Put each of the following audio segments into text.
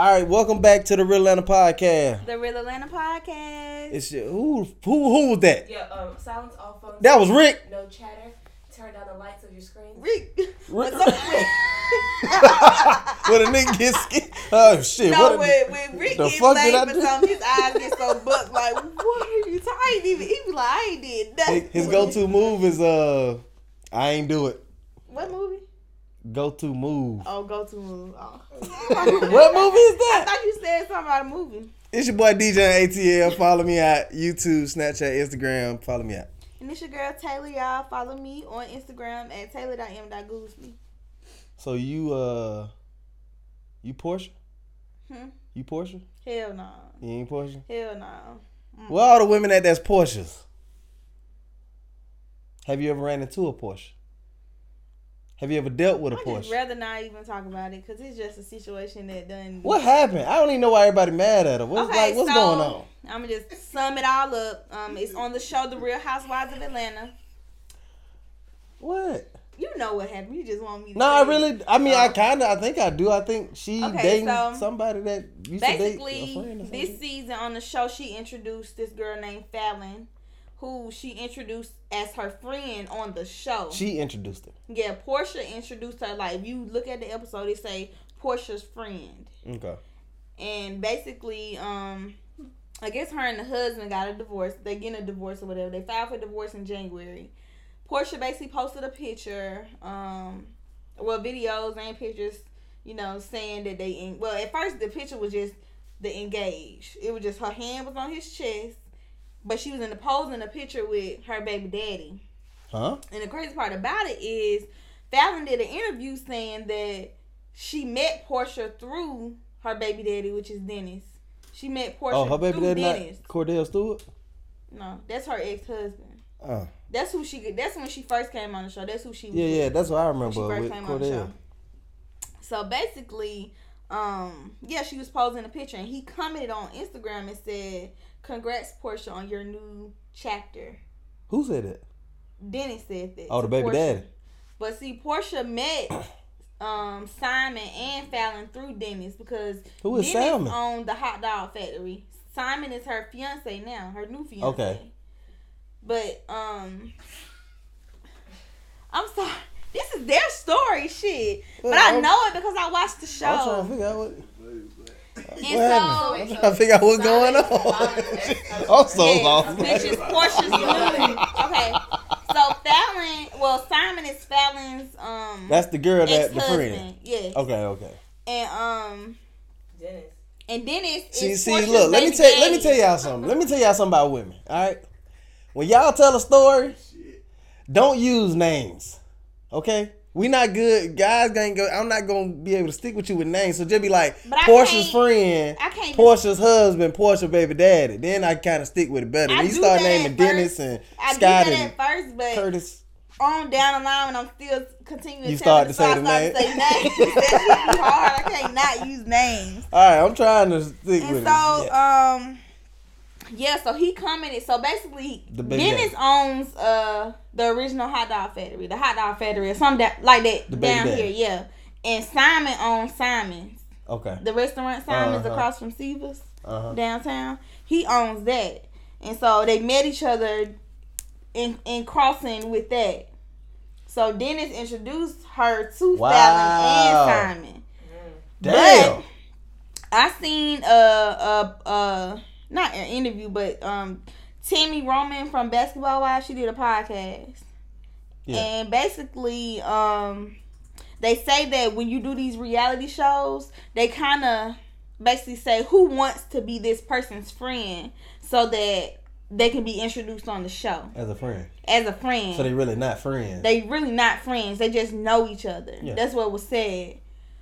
All right, welcome back to the Real Atlanta Podcast. The Real Atlanta Podcast. It's who was that? Yeah, silence all phones. That was Rick. No chatter. Turn down the lights of your screen. Rick. What's up with? When a nigga gets scared. Oh shit! No, when Rick the gets fuck late did I for do? something, his eyes get so bucked. Like, what are you talking? I ain't even. He be like, I ain't did nothing. His go-to move is I ain't do it. What movie? Go-to move. Oh, go-to move. Oh. What movie is I that? thought you said something about a movie. It's your boy DJ ATL. Follow me at YouTube, Snapchat, Instagram. Follow me at. And it's your girl Taylor, y'all. Follow me on Instagram at taylor.m.gooseby. So you Porsche? You Porsche? Hell no. You ain't Porsche? Hell no. Well, all the women that's Porsches. Have you ever ran into a Porsche? Have you ever dealt with a Porsche? I'd just rather not even talk about it because it's just a situation that done. What happened? I don't even know why everybody mad at her. What's going on? I'm going to just sum it all up. It's on the show The Real Housewives of Atlanta. What? You know what happened. You just want me to No, I think I do. I think she dating somebody that used to date a friend or something. This season on the show, she introduced this girl named Fallon, who she introduced as her friend on the show. She introduced her. Yeah, Portia introduced her. Like, if you look at the episode, it say Portia's friend. Okay. And basically, I guess her and the husband got a divorce. They getting a divorce or whatever. They filed for divorce in January. Portia basically posted a picture, videos and pictures, saying that at first the picture was just the engaged. It was just her hand was on his chest, but she was in the pose in the picture with her baby daddy. Huh? And the crazy part about it is Fallon did an interview saying that she met Portia through her baby daddy, which is Dennis. She met Portia her baby through daddy Dennis. not Cordell Stewart? No, that's her ex-husband. Oh. That's when she first came on the show. That's who she was. Yeah, that's what I remember she first with came Cordell. on the show. So basically, she was posing a picture and he commented on Instagram and said, "Congrats, Portia, on your new chapter." Who said that? Dennis said that. Oh, the baby daddy. But see, Portia met Simon and Fallon through Dennis because who is Dennis Simon? owned the hot dog factory. Simon is her fiance now, her new fiance. Okay. But I'm sorry. This is their story, shit. But I know it because I watched the show. I'm trying to figure out what I'm trying to figure out what's going on. I'm so lost. Which is Portia's new. Okay. So Simon is Fallon's That's the girl that the ex-husband. friend. Yes. Okay. And Dennis. And Dennis is See, Portia's look, let me baby tell y'all something. Let me tell y'all something about women. All right, when y'all tell a story, don't use names. Okay, we not good guys. I'm not gonna be able to stick with you with names. So just be like Portia's friend, Portia's husband, Portia baby daddy. Then I kind of stick with it better. When you start naming Dennis and Scott and Curtis. On down the line when I'm still continuing to start to say the name. It's too hard. I can't not use names. All right, I'm trying to stick with it. So he commented. So basically, Dennis owns the original hot dog factory, the hot dog factory or something like that down here. Yeah, and Simon owns Simon's. Okay. The restaurant Simon's across from Seaver's downtown. He owns that, and so they met each other in crossing with that. So Dennis introduced her to Fallon and Simon. Damn. But I seen not an interview, but Tammy Roman from Basketball Wives, she did a podcast. Yeah. And basically, they say that when you do these reality shows, they kind of basically say who wants to be this person's friend so that they can be introduced on the show. As a friend. So they really not friends. They just know each other. Yeah. That's what was said.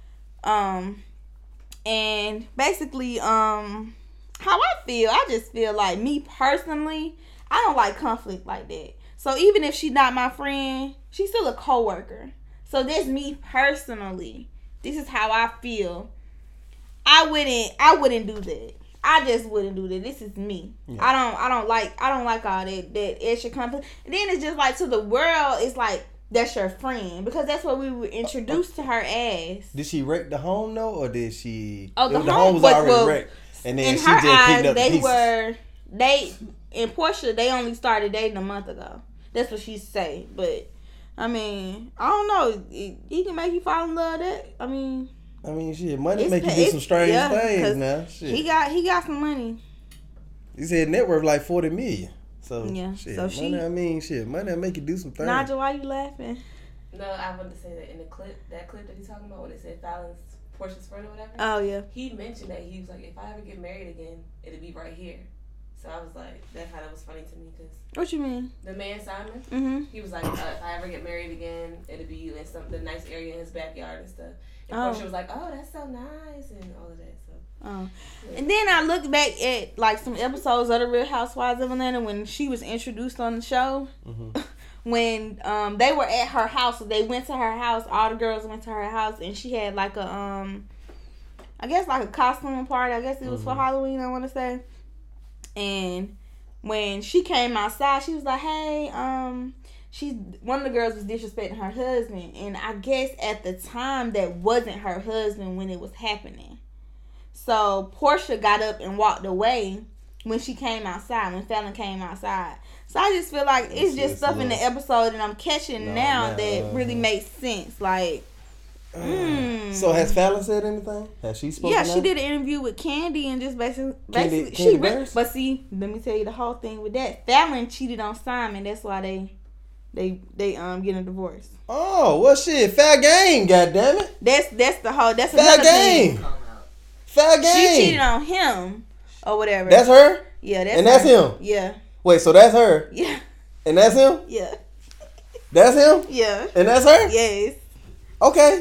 And basically, how I just feel like, me personally, I don't like conflict like that. So even if she's not my friend, she's still a coworker. So that's me personally. This is how I feel. I wouldn't do that. I just wouldn't do that. This is me. Yeah. I don't like all that extra conflict. And then it's just like, to the world, it's like that's your friend, because that's what we were introduced to her as. Did she wreck the home though, or did she? Oh, the home was already wrecked, and then in she her just picked eyes, up the they pieces. were in Portia. They only started dating a month ago. That's what she say. But I mean, I don't know. He can make you fall in love. I mean, shit, money make you do some strange things now. Shit. He got some money. He said net worth like 40 million. So yeah, shit, so money make you do some things. Nigel, why you laughing? No, I wanted to say that in the clip that he's talking about when it said Fallon's Portia's friend or whatever. Oh yeah. He mentioned that he was like, if I ever get married again, it'll be right here. So I was like, that kind of was funny to me because. What you mean? The man Simon. Mm-hmm. He was like, if I ever get married again, it'll be in the nice area in his backyard and stuff. And Portia was like, oh, that's so nice and all of that. So. Oh. And then I looked back at like some episodes of The Real Housewives of Atlanta when she was introduced on the show. Mm-hmm. When they were at her house, they went to her house. All the girls went to her house, and she had like a I guess like a costume party. I guess it was for Halloween, I want to say. And when she came outside, she was like, "Hey, one of the girls was disrespecting her husband," and I guess at the time that wasn't her husband when it was happening. So Portia got up and walked away when she came outside, when Fallon came outside. So I just feel like it's just stuff in the episode that I'm catching now that really makes sense. Like, So has Fallon said anything? Has she spoken? Yeah, she did an interview with Candy and just basically Candy she Bears? but see, let me tell you the whole thing with that. Fallon cheated on Simon. That's why they getting a divorce. Oh, well shit, fair game, goddammit. That's Fair another game. thing. Fair game. She cheated on him or whatever. That's her? Yeah, that's and her. that's him? Yeah. Wait, so that's her? Yeah. And that's him? Yeah. That's him? Yeah. And that's her? Yes. Okay.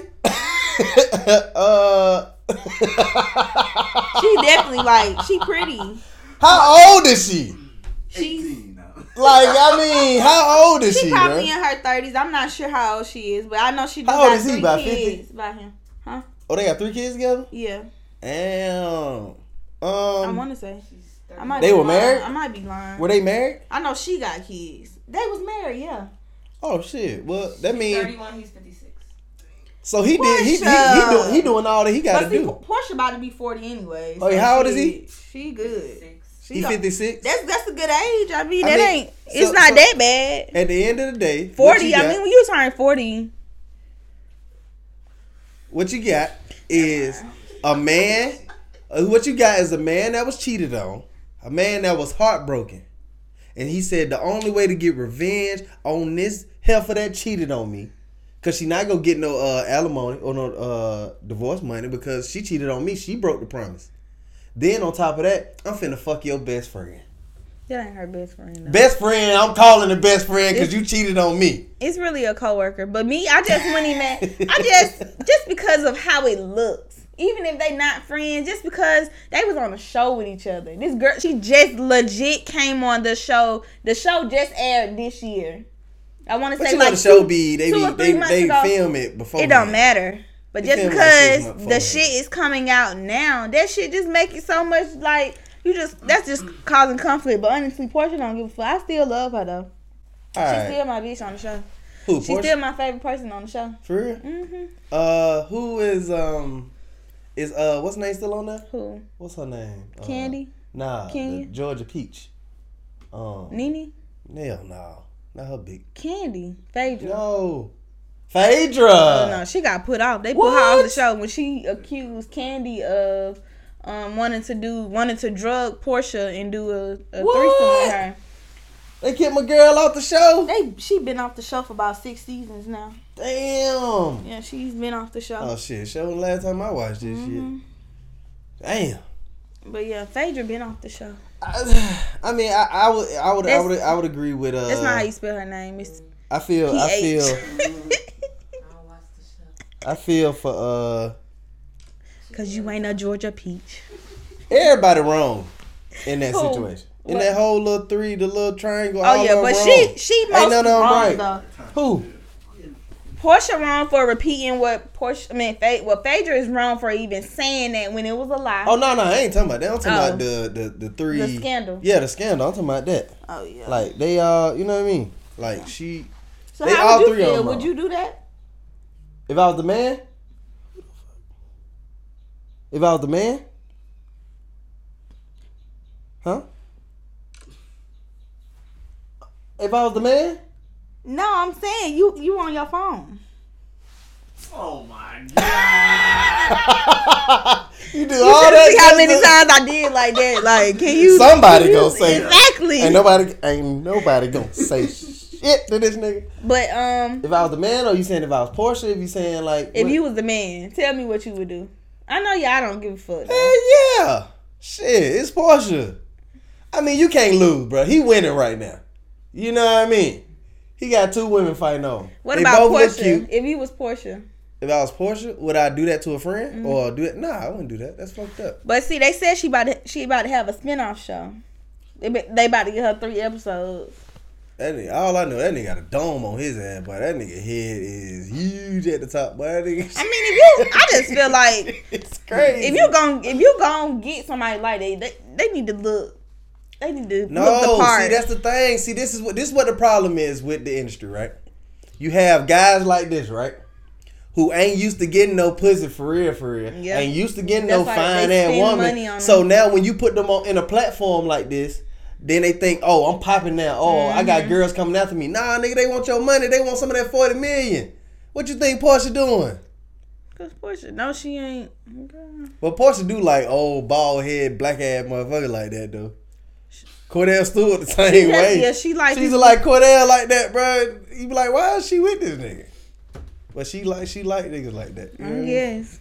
She definitely she pretty. How old is she? She's 18 now. Like, I mean, how old is she, She probably bro? in her 30s. I'm not sure how old she is, but I know she How old got is he, 3 about kids 50? by him. Huh? Oh, they got 3 kids together? Yeah. Damn. I want to say. I might They be were lying. married? I might be lying. Were they married? I know she got kids. They was married, yeah. Oh shit. Well, that means 31, he's 56. so he did. Portia. He doing all that he got to But see, do. Portia about to be 40 anyway. Oh, how old is he? She good. 56. He 56. That's a good age. I mean, so it's not that bad. At the end of the day, 40. I mean, when you turn 40. what you got is a man. What you got is a man that was cheated on, a man that was heartbroken, and he said the only way to get revenge on this heifer that cheated on me, cause she not gonna get no alimony or no divorce money because she cheated on me. She broke the promise. Then on top of that, I'm finna fuck your best friend. That ain't her best friend, though. Best friend, I'm calling her best friend because you cheated on me. It's really a coworker, but me, I just wouldn't even. Just because of how it looks. Even if they not friends, just because they was on a show with each other. This girl, she just legit came on the show. The show just aired this year. I want to say But you know like the show they ago. film it before. It don't matter. But They just film like 6 because months the beforehand. shit is coming out now, that shit just make it so much like that's just causing conflict. But honestly, Portia don't give a fuck. I still love her though. All She's right. still my bitch on the show. Who, She's Portia? still my favorite person on the show. For real? Mm-hmm. Who is what's her name still on there? Who? What's her name? Candy? Nah, Kenya? the Georgia Peach. Nene? Hell no, not her big. Candy? Phaedra? No, Phaedra. Oh no, she got put off. They put her off the What? show when she accused Candy of wanting to drug Portia and do a threesome with her. They kicked my girl off the show. She been off the show for about 6 seasons now. Damn. Yeah, she's been off the show. Oh shit, show the last time I watched this shit. Damn. But yeah, Phaedra been off the show. I mean, I would agree with That's not how you spell her name. It's I feel PH. I don't watch the show. I feel for Cause you ain't a Georgia peach. everybody wrong in that Who? situation. In What? that whole little the little triangle. Oh all yeah, of them but wrong. she Ain't mostly none of them wrong right. though. Who? Portia wrong for repeating what Phaedra is wrong for even saying that when it was a lie. Oh no, I ain't talking about that. I'm talking Oh. about the 3. The scandal. Yeah, the scandal. I'm talking about that. Oh yeah. Like they you know what I mean? Like she So They how all would you three of feel? them Would wrong. you do that? If I was the man? If I was the man? Huh? If I was the man? No, I'm saying you on your phone. Oh my god. You do You all should that. see how just many to- times I did like that. Like, can you? Somebody gonna say exactly. Ain't nobody gonna say shit to this nigga. But If I was the man, or you saying if I was Portia? If you saying like, if what? you was the man, tell me what you would do. I know y'all don't give a fuck. Though. Hell yeah, shit, it's Portia. I mean, you can't lose, bro. He winning right now. You know what I mean? He got 2 women fighting on him. What They about both look Portia? cute. If you was Portia. If I was Portia, would I do that to a friend or do it? Nah, I wouldn't do that. That's fucked up. But see, they said she about to have a spinoff show. They about to get her 3 episodes. That nigga, all I know, that nigga got a dome on his ass, but that nigga head is huge at the top. But that nigga, I mean, I just feel like it's crazy. if you gon' get somebody like they need to look. They need to look the No, part. see, that's the thing. See, this is what the problem is with the industry, right? You have guys like this, right? Who ain't used to getting no pussy for real. Yeah. Ain't used to getting That's no why fine they ass spend money woman. on So them. now when you put them on in a platform like this, then they think, oh, I'm popping now. Oh, I Mm-hmm. got girls coming after me. Nah, nigga, they want your money. They want some of that 40 million. What you think Portia doing? Cause Portia, no, she ain't. Okay. But Portia do like old bald head black ass motherfucker like that though. Cordell Stewart the same way. Yeah, she like. She's like Cordell like that, bro. You be like, why is she with this nigga? But she like niggas like that. You know what I mean? Yes.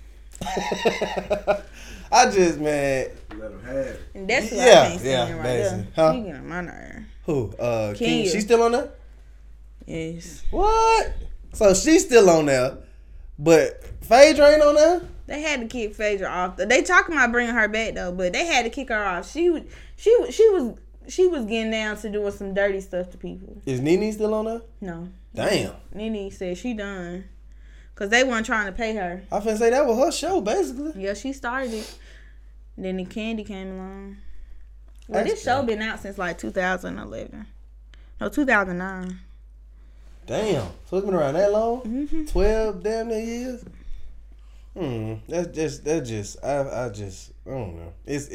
I just, man. Let him have it. And that's who Yeah, I can't yeah, stand right basically. there. Huh? She get on my nerve. Who? Kenya. Kenya. She still on there? Yes. What? So she's still on there, but Phaedra ain't on there? They had to kick Phaedra off. They talking about bringing her back though, but they had to kick her off. She was getting down to doing some dirty stuff to people. Is Nene still on there? No. Damn. Nene said she done. Cause they weren't trying to pay her. I finna say that was her show, basically. Yeah, she started it. Then the Candy came along. Well, That's this show good. been out since like 2011. No, 2009. Damn. So it's been around that long? Mm-hmm. 12 damn near years? That's just I don't know. It's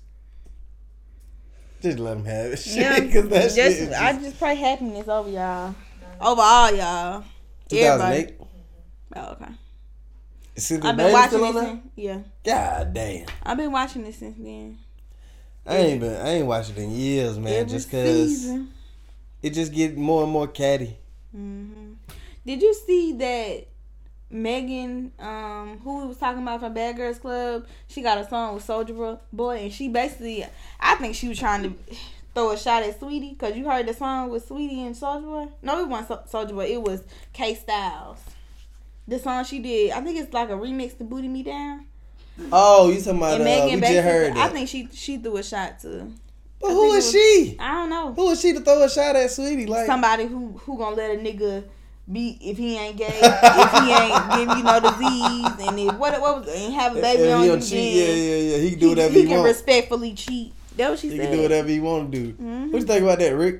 just let them have it. Yeah, Shit, 'cause that shit is I just pray happiness over y'all. Over all y'all. 2008. Oh, okay. Is Cynthia I've been Bailey watching still on this. there? Yeah, God damn. I've been watching this since then. I ain't watched it in years, man. Every Just cause season. it just get more and more catty. Did you see that Megan, who we was talking about from Bad Girls Club, she got a song with Soulja Boy, and she basically, I think she was trying to throw a shot at Sweetie, because you heard the song with Sweetie and Soulja Boy? No, it wasn't Soulja Boy, it was K Styles. The song she did, I think it's like a remix to Booty Me Down. Oh, you talking about And Megan we just heard basically, that. I think she threw a shot to. But who is she? I don't know. Who is she to throw a shot at Sweetie? Like Somebody who gonna let a nigga be if he ain't gay, if he ain't give you no disease, and if what was ain't have a baby if on he you, don't cheat, then yeah. He can do whatever he he can want. respectfully cheat. That's what she He said. can do whatever he want to do. What you think about that, Rick?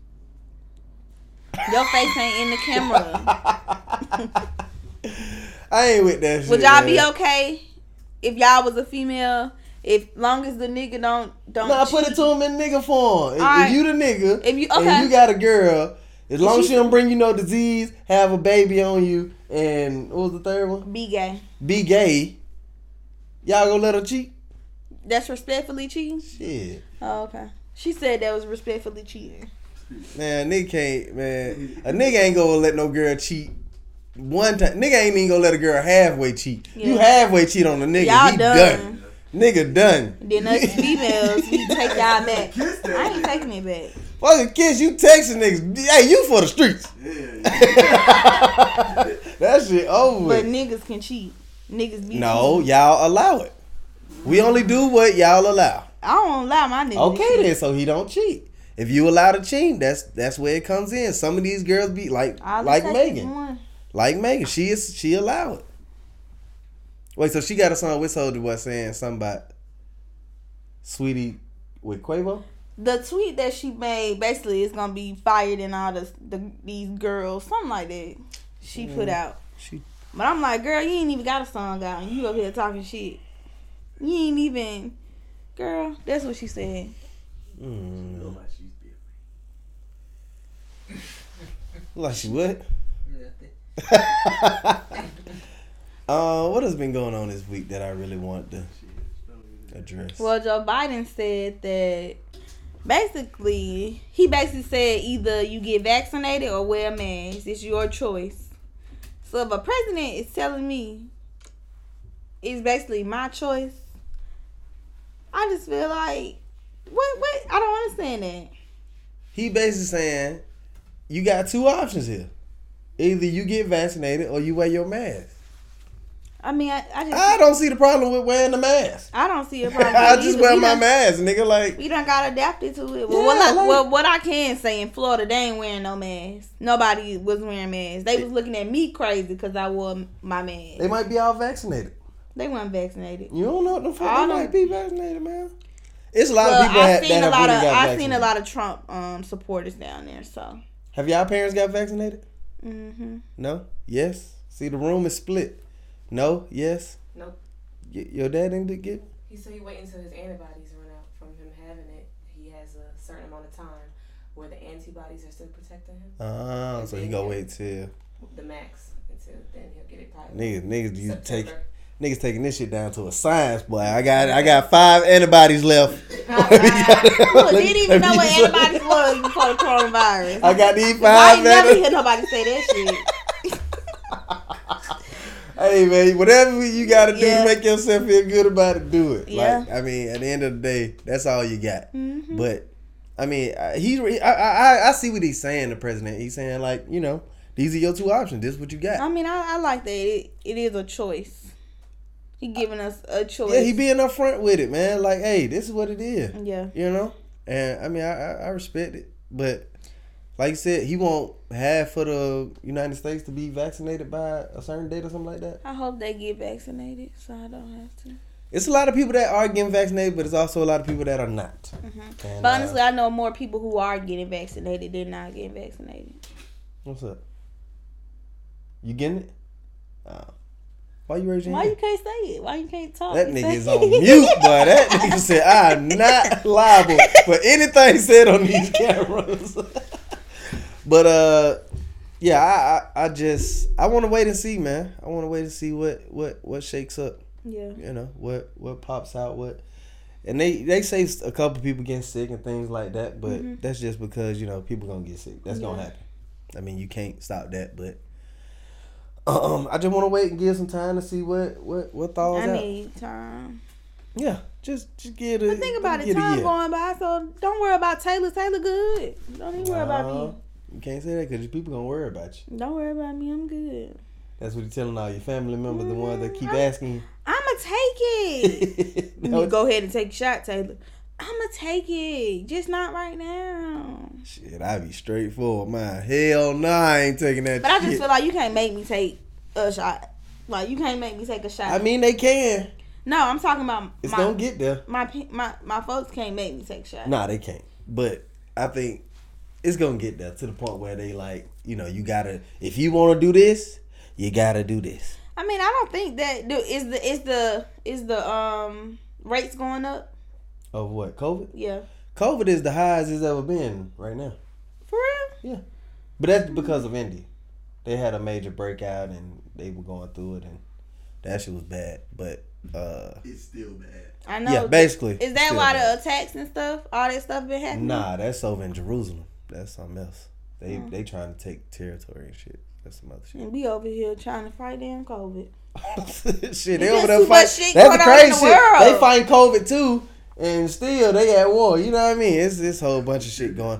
Your face ain't in the camera. I ain't with that shit. Would y'all be man. okay if y'all was a female? If long as the nigga don't Nah, put it cheat? to him in nigga form. If Alright. you the nigga, If you- and okay. you got a girl, as long as she- she don't bring you no disease, have a baby on you, and what was the third one? Be gay. Be gay. Y'all gonna let her cheat? That's respectfully cheating. Shit. Oh, okay. She said that was respectfully cheating. Man, nigga can't, man. A nigga ain't gonna let no girl cheat one time. Nigga ain't even gonna let a girl halfway cheat. You Yeah. halfway cheat on a nigga. Y'all he done. Nigga done. Then us females, we take y'all back. I ain't taking it back. Fucking kiss, you texting niggas. Hey, you for the streets. That shit over But with. niggas can cheat. Niggas be No, cheating. y'all allow it. We only do what y'all allow. I don't allow my niggas. Okay to then, cheat. so he don't cheat. If you allow to cheat, that's where it comes in. Some of these girls be like All it takes is Megan. one. Like Megan, she allow it. Wait, so she got a song with Soulja Boy saying something about Sweetie with Quavo? the tweet that she made basically is gonna be fired in all these girls, something like that. She put out. But I'm like, girl, you ain't even got a song out, and you up here talking shit. You ain't even, girl. That's what she said. Like she what? What has been going on this week that I really want to address? Well, Joe Biden said that he basically said either you get vaccinated or wear a mask. It's your choice. So if a president is telling me it's basically my choice, I just feel like, what? I don't understand that. He basically saying you got two options here. Either you get vaccinated or you wear your mask. I mean, I don't see the problem with wearing the mask. I don't see a problem. I just wear my mask, nigga. Like, we done got adapted to it. Well, what I can say, in Florida, they ain't wearing no mask. Nobody was wearing masks. They was looking at me crazy because I wore my mask. They might be all vaccinated. They weren't vaccinated. You don't know what the fuck they might be vaccinated, man. It's a lot of people that have got vaccinated. I've seen a lot of Trump supporters down there. So, have y'all parents got vaccinated? Mm-hmm. No? Yes? See, the room is split. No? Yes? Nope. Your dad didn't get it? He said he wait until his antibodies run out from him having it. He has a certain amount of time where the antibodies are still protecting him. Oh, so he gonna wait till the max until then he'll get it probably. Niggas taking this shit down to a science, boy. I got 5 antibodies left. Didn't even know what antibodies was before the coronavirus. I got these 5. I ain't never hear nobody say that shit. Hey man, whatever you gotta do to make yourself feel good about it, do it. Yeah. Like, I mean, at the end of the day, that's all you got. Mm-hmm. But I mean, I see what he's saying. The president, he's saying like, you know, these are your two options. This is what you got. I mean, I like that. It is a choice. He giving us a choice. Yeah, he being upfront with it, man. Like, hey, this is what it is. Yeah. You know, and I mean, I respect it, but. Like you said, he won't have for the United States to be vaccinated by a certain date or something like that. I hope they get vaccinated so I don't have to. It's a lot of people that are getting vaccinated, but it's also a lot of people that are not. Mm-hmm. And, but honestly, I know more people who are getting vaccinated than not getting vaccinated. What's up? You getting it? Why you raising your hand? Why you can't say it? Why you can't talk? That nigga's on mute, boy. That nigga said, I'm not liable for anything said on these cameras. But yeah, I want to wait and see, man. I want to wait and see what shakes up. Yeah. You know, what pops out, and they say a couple people getting sick and things like that, but that's just because, you know, people gonna get sick. That's gonna happen. I mean, you can't stop that, but I just want to wait and give some time to see what thaws out. I need time. Yeah, just get it. But think about it, time going by, so don't worry about Taylor. Taylor good. Don't even worry about me. You can't say that because people gonna worry about you. Don't worry about me. I'm good. That's what you're telling all your family members, the ones that keep asking you. I'ma take it. You go ahead and take a shot, Taylor. I'ma take it. Just not right now. Shit, I be straightforward, man. Hell no, I ain't taking that But shit. I just feel like you can't make me take a shot. Like, you can't make me take a shot. I mean, they can. No, I'm talking about it's gonna get there. My folks can't make me take a shot. Nah, they can't. But I think it's gonna get there to the point where they like, you know, you gotta, if you want to do this, you gotta do this. I mean, I don't think that is the rates going up. Of what? COVID? Yeah. COVID is the highest it's ever been right now. For real? Yeah. But that's because of India. They had a major breakout and they were going through it, and that shit was bad. But it's still bad. I know. Yeah, basically. Is that why the attacks and stuff, all that stuff been happening? Nah, that's over in Jerusalem. That's something else. They trying to take territory and shit. That's some other shit. And we over here trying to fight damn COVID. Shit, they over there fighting. That's the crazy shit. They fighting COVID too, and still they at war. You know what I mean? It's this whole bunch of shit going.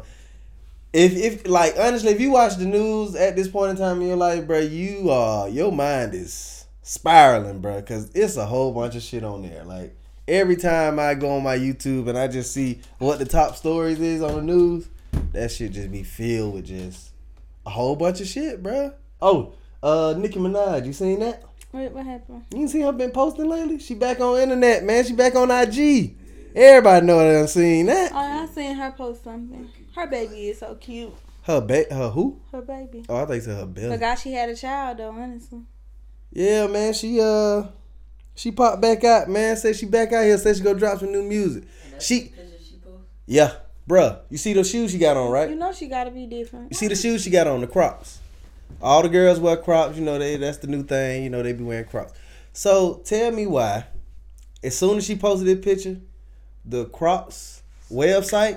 If like honestly, if you watch the news at this point in time in your life, bro, your mind is spiraling, bro, because it's a whole bunch of shit on there. Like every time I go on my YouTube and I just see what the top stories is on the news, that shit just be filled with just a whole bunch of shit, bro. Oh, Nicki Minaj, you seen that? What happened? You see her been posting lately? She back on internet, man. She back on IG. Everybody know that I've seen that. Oh, I seen her post something. Her baby is so cute. Her who? Her baby. Oh, I think it's her belly. Forgot she had a child though, honestly. Yeah, man, she popped back out, man. Said she back out here, said she go drop some new music. Yeah, bruh. You see those shoes she got on, right? You know she gotta be different. You see the shoes she got on, the Crocs. All the girls wear Crocs, you know, that's the new thing, you know, they be wearing Crocs. So tell me why, as soon as she posted that picture, the Crocs website,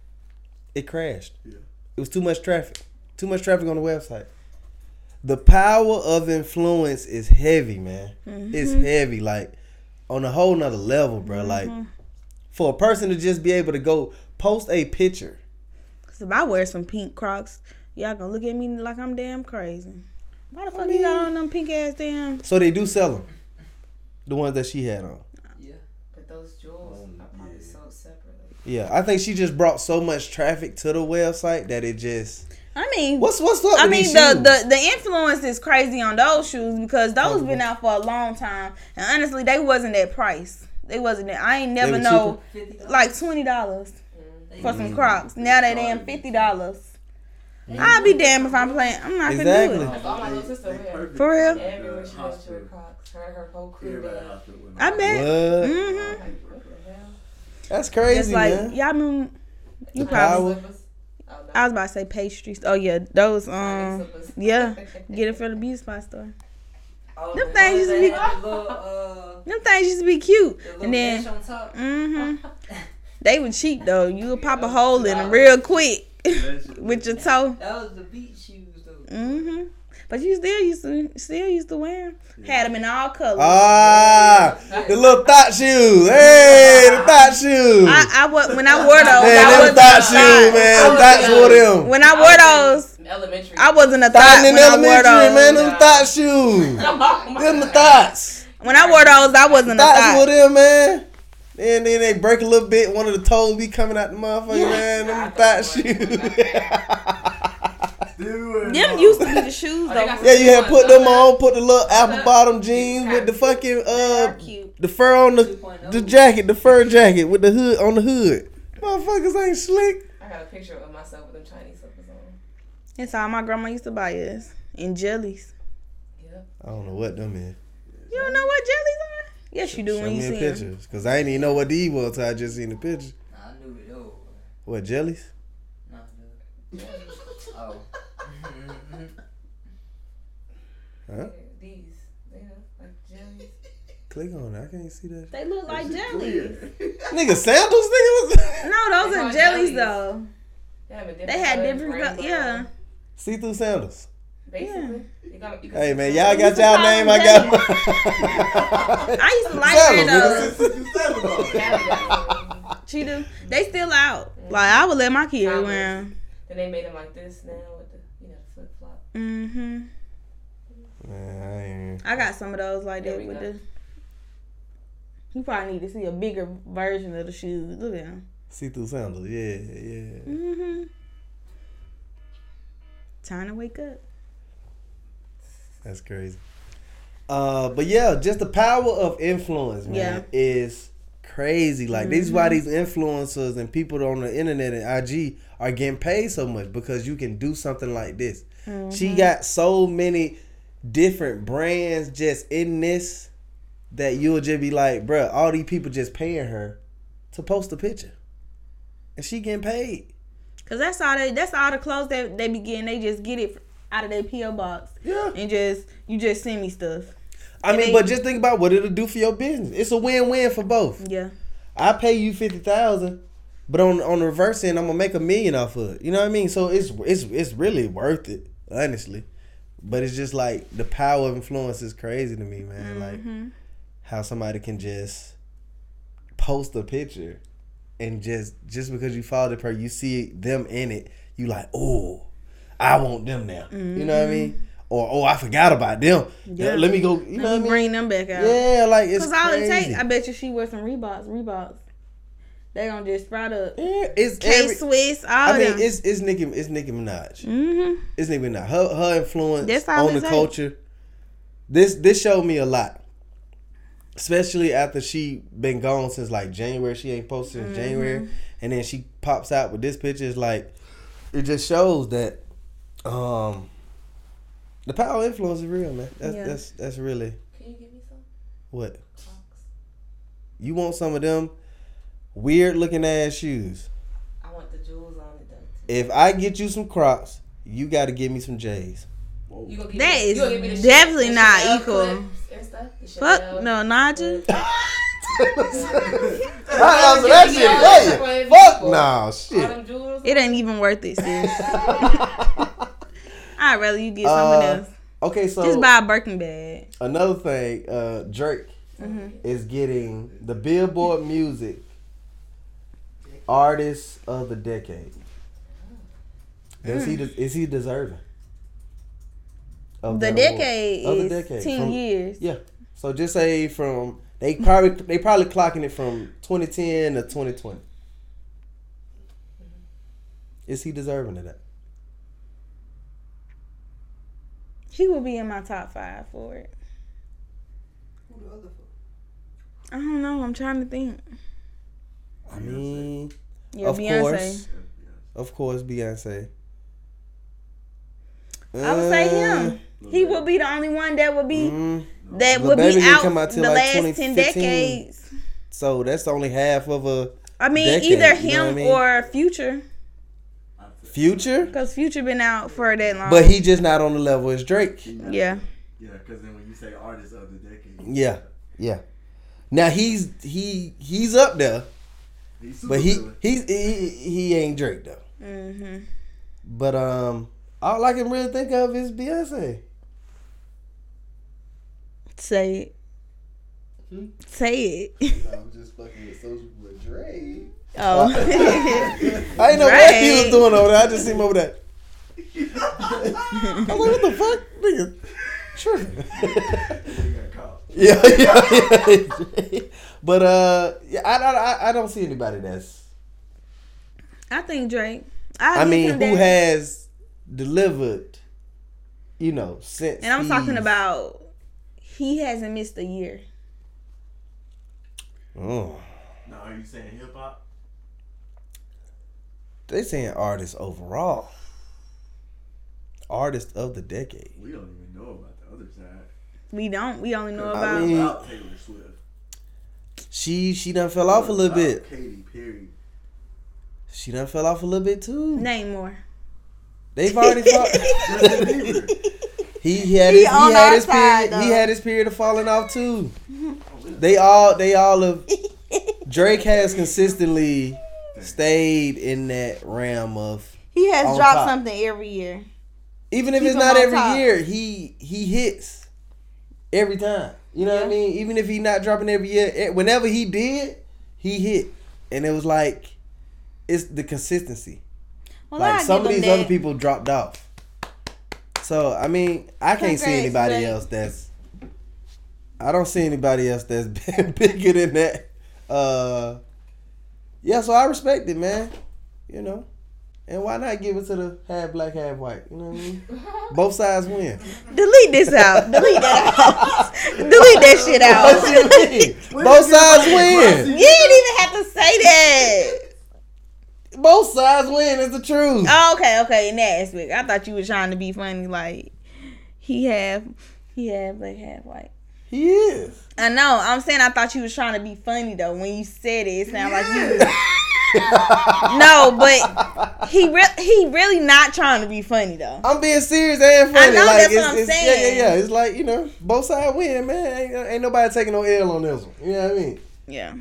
it crashed. Yeah. It was too much traffic. Too much traffic on the website. The power of influence is heavy, man. Mm-hmm. It's heavy, like on a whole nother level, bro. Mm-hmm. Like for a person to just be able to go post a picture. Cause if I wear some pink Crocs, y'all gonna look at me like I'm damn crazy. Why the fuck you got on them pink ass damn? So they do sell them, the ones that she had on. Yeah, but those jewels are probably sold separately. Yeah, I think she just brought so much traffic to the website that it just. I mean, what's up? I with mean, these the influence is crazy on those shoes because those been out for a long time, and honestly, they wasn't that price. They wasn't that. I ain't never know like $20 for some Crocs. Now they damn $50. I'll be damned if I'm playing. I'm not gonna do it. That's all my little sister wear. For real? Everywhere she goes to her Crocs, her whole crew does. I bet. What? Mm-hmm. That's crazy, it's like, man. Y'all remember? You The probably. power. I was about to say pastries. Oh yeah, those yeah. Get it from the beauty spot store. Them things used to be them things used to be cute. And then they were cheap though. You would pop a hole in them real quick with your toe. That was the beach shoes though. But you still used to wear them. Had them in all colors. Ah, the little thought shoes. Hey, the thought shoes. When I wore those, man, I wasn't thought a shoes, man. Thoughts for them. When I wore those, elementary. I wasn't a Thought thought in when I wore elementary, those. man. Them thought shoes. Them the thoughts. When I wore those, I wasn't a Thoughts thought. for them, man. And then they break a little bit. One of the toes be coming out the motherfucker, man. Them thought shoes. Them used to be the shoes though. Yeah, you had put them on, put the little apple bottom jeans with the fucking the fur on the jacket, the fur jacket with the hood on the hood. Motherfuckers ain't slick. I got a picture of myself with them Chinese slippers on. That's all my grandma used to buy us. And jellies. Yep. I don't know what them is. You don't know what jellies are? Yes, you do when you see them. Pictures, cause I ain't even know what these was till I just seen the picture. I knew it though. What, jellies? No, dude. Oh. Huh? These, like jellies. Click on it. I can't see that. They look like jellies. Nigga, sandals, nigga. No, those are jellies though. They had different yeah. See-through sandals. Basically. Yeah. You Hey man, y'all got y'all name. I got mine. I used to like wearing those. She do. They still out. Like I would let my kid wear them. Then they made them like this now with the flip flop. Man, I got some of those like that with the. You probably need to see a bigger version of the shoes. Look at them. See-through sandals. Yeah. Time to wake up. That's crazy. But yeah, just the power of influence, man, is crazy. Like this is why these influencers and people on the internet and IG are getting paid so much, because you can do something like this. She got so many different brands just in this that you'll just be like, bruh, all these people just paying her to post a picture, and she getting paid. Cause that's all the clothes that they be getting. They just get it out of their PO box. Yeah. And you just send me stuff. I mean, but just think about what it'll do for your business. It's a win-win for both. Yeah. I pay you $50,000, but on the reverse end, I'm gonna make $1 million off of it. You know what I mean? So it's really worth it, honestly. But it's just like the power of influence is crazy to me, man. Like how somebody can just post a picture and just because you follow the person, you see them in it, you like, oh, I want them now. You know what I mean? Or I forgot about them. Yeah. Let me go. You know what I mean? Bring them back out. Yeah, like it's crazy. Cause all it takes, I bet you she wear some Reeboks. They gonna just sprout up. Yeah, it's K-Swiss. All I mean, them. it's Nicki Minaj. It's Nicki Minaj. Her influence on the culture. This showed me a lot. especially after she been gone since like January. She ain't posted since January, and then she pops out with this picture. It's like it just shows that the power of influence is real, man. That's really. Can you give me some? What? Crocs. You want some of them weird looking ass shoes? I want the jewels on it though. If I get you some Crocs, you got to give me some J's. You gonna give That me, is you gonna give me the definitely the not Chanel equal. clips and stuff? The Fuck Chanel no, Naja. clips. I answer that shit for you. Fuck no, All shit. them jewels. It ain't even worth it, sis. I'd rather you get something else. Okay, so Just buy a Birkin bag. another thing, Drake is getting the Billboard Music Artist of the Decade. Is he deserving? Of The that decade award? Of is the decade. 10 years. Yeah. So just say from they probably clocking it from 2010 to 2020. Is he deserving of that? He will be in my top 5 for it. Who the other fuck? I don't know. I'm trying to think. I mean, Yeah, of Beyonce. course, Beyonce. I would say him. He will be the only one that would be that Lil would Baby be didn't out come the out till like last 10 2015. decades. So that's only half of a I mean, decade, either you know him what I mean? or Future, Future, because Future been out for that long. but he just not on the level as Drake. yeah. Yeah, because then when you say artist of the decade, Yeah. Now he's up there, he's but super he ain't Drake though. Mhm. But all I can really think of is Beyonce. Say it. Say it. I'm just fucking with social with Dre. Oh. I ain't know what he was Drake. doing over there. I just seen him over there. I was like, what the fuck, nigga? Tripping. He got caught. Yeah. But yeah, I don't see anybody that's. I think Drake. I mean, who has delivered, since. And I'm talking about he hasn't missed a year. Oh, Now, are you saying hip hop? they saying artist overall. Artist of the decade. We don't even know about the other side. We don't. We only know I about. mean- About Taylor Swift. She done fell off a little About bit. Katy Perry. She done fell off a little bit too. Name more. They've already fought. Justin Bieber. He had He his on our period. side, though. He had his period of falling off too. They all have. Drake has consistently stayed in that realm of, He has On dropped top. something every year. even if Keep it's him not on every top. year, he hits every time. You know what I Yeah. mean? Even if he not dropping every year, whenever he did, he hit, and it was like it's the consistency. Well, Like I some of give him these other that. people dropped off. So I mean, I can't see Congrats, anybody Drake. else that's. I don't see anybody else that's been bigger than that. Yeah, so I respect it, man. And why not give it to the half black, half white? You know what I mean? Both sides win. Delete this out. Delete that out. Delete that shit What out. you mean? Both sides win. You didn't even have to say that. Both sides win. It's the truth. Oh, okay. In that aspect, I thought you were trying to be funny. Like he have black, half white. He is. I know. I'm saying I thought you was trying to be funny though. When you said it, it sounded like you. No, but he really not trying to be funny though. I'm being serious and funny. I know, like, that's what I'm saying. Yeah. It's like, both sides win, man. Ain't nobody taking no L on this one. You know what I mean? Yeah.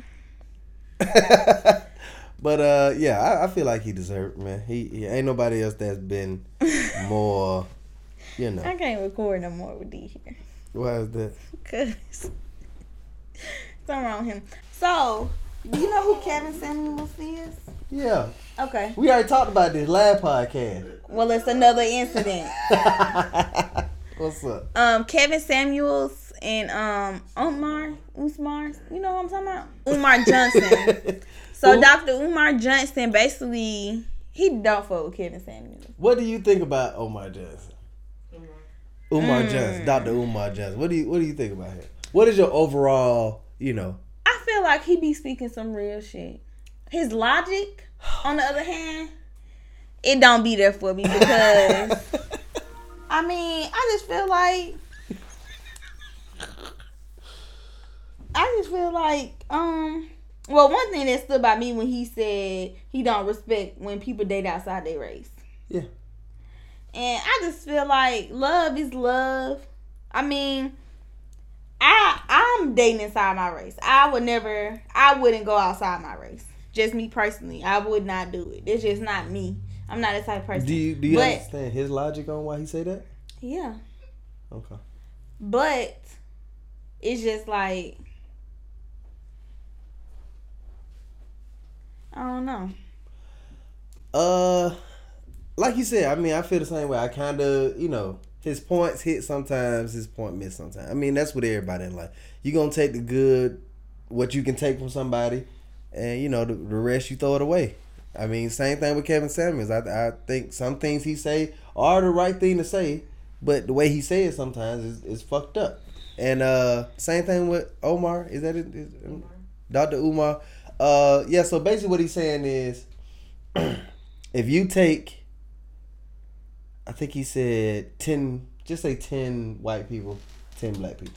But yeah, I feel like he deserved, man. He ain't nobody else that's been more, I can't record no more with D here. Why is that? Cause something wrong with him. So, do you know who Kevin Samuels is? Yeah, Okay. we already talked about this last podcast. Well, it's another incident. What's up? Kevin Samuels and Umar, you know what I'm talking about? Umar Johnson. So Who? Dr. Umar Johnson basically he don't fuck with Kevin Samuels. What do you think about Umar Johnson? Umar Johnson, Dr. Umar Johnson. What do you think about him? What is your overall, I feel like he be speaking some real shit. His logic, on the other hand, it don't be there for me because I mean, I just feel like well, one thing that stood by me when he said he don't respect when people date outside their race. Yeah. And I just feel like love is love. I mean, I'm dating inside my race. I wouldn't go outside my race. Just me personally. I would not do it. It's just not me. I'm not that type of person. Do you understand his logic on why he say that? Yeah. Okay. But it's just like, I don't know. Like you said, I mean, I feel the same way. I kind of, his points hit sometimes, his point miss sometimes. I mean, that's with everybody in life. You're going to take the good, what you can take from somebody, and, the rest you throw it away. I mean, same thing with Kevin Samuels. I think some things he say are the right thing to say, but the way he say it sometimes is fucked up. And same thing with Omar. Is that it? Umar. Dr. Umar. Yeah, so basically what he's saying is, if you take, I think he said 10, just say 10 white people, 10 black people.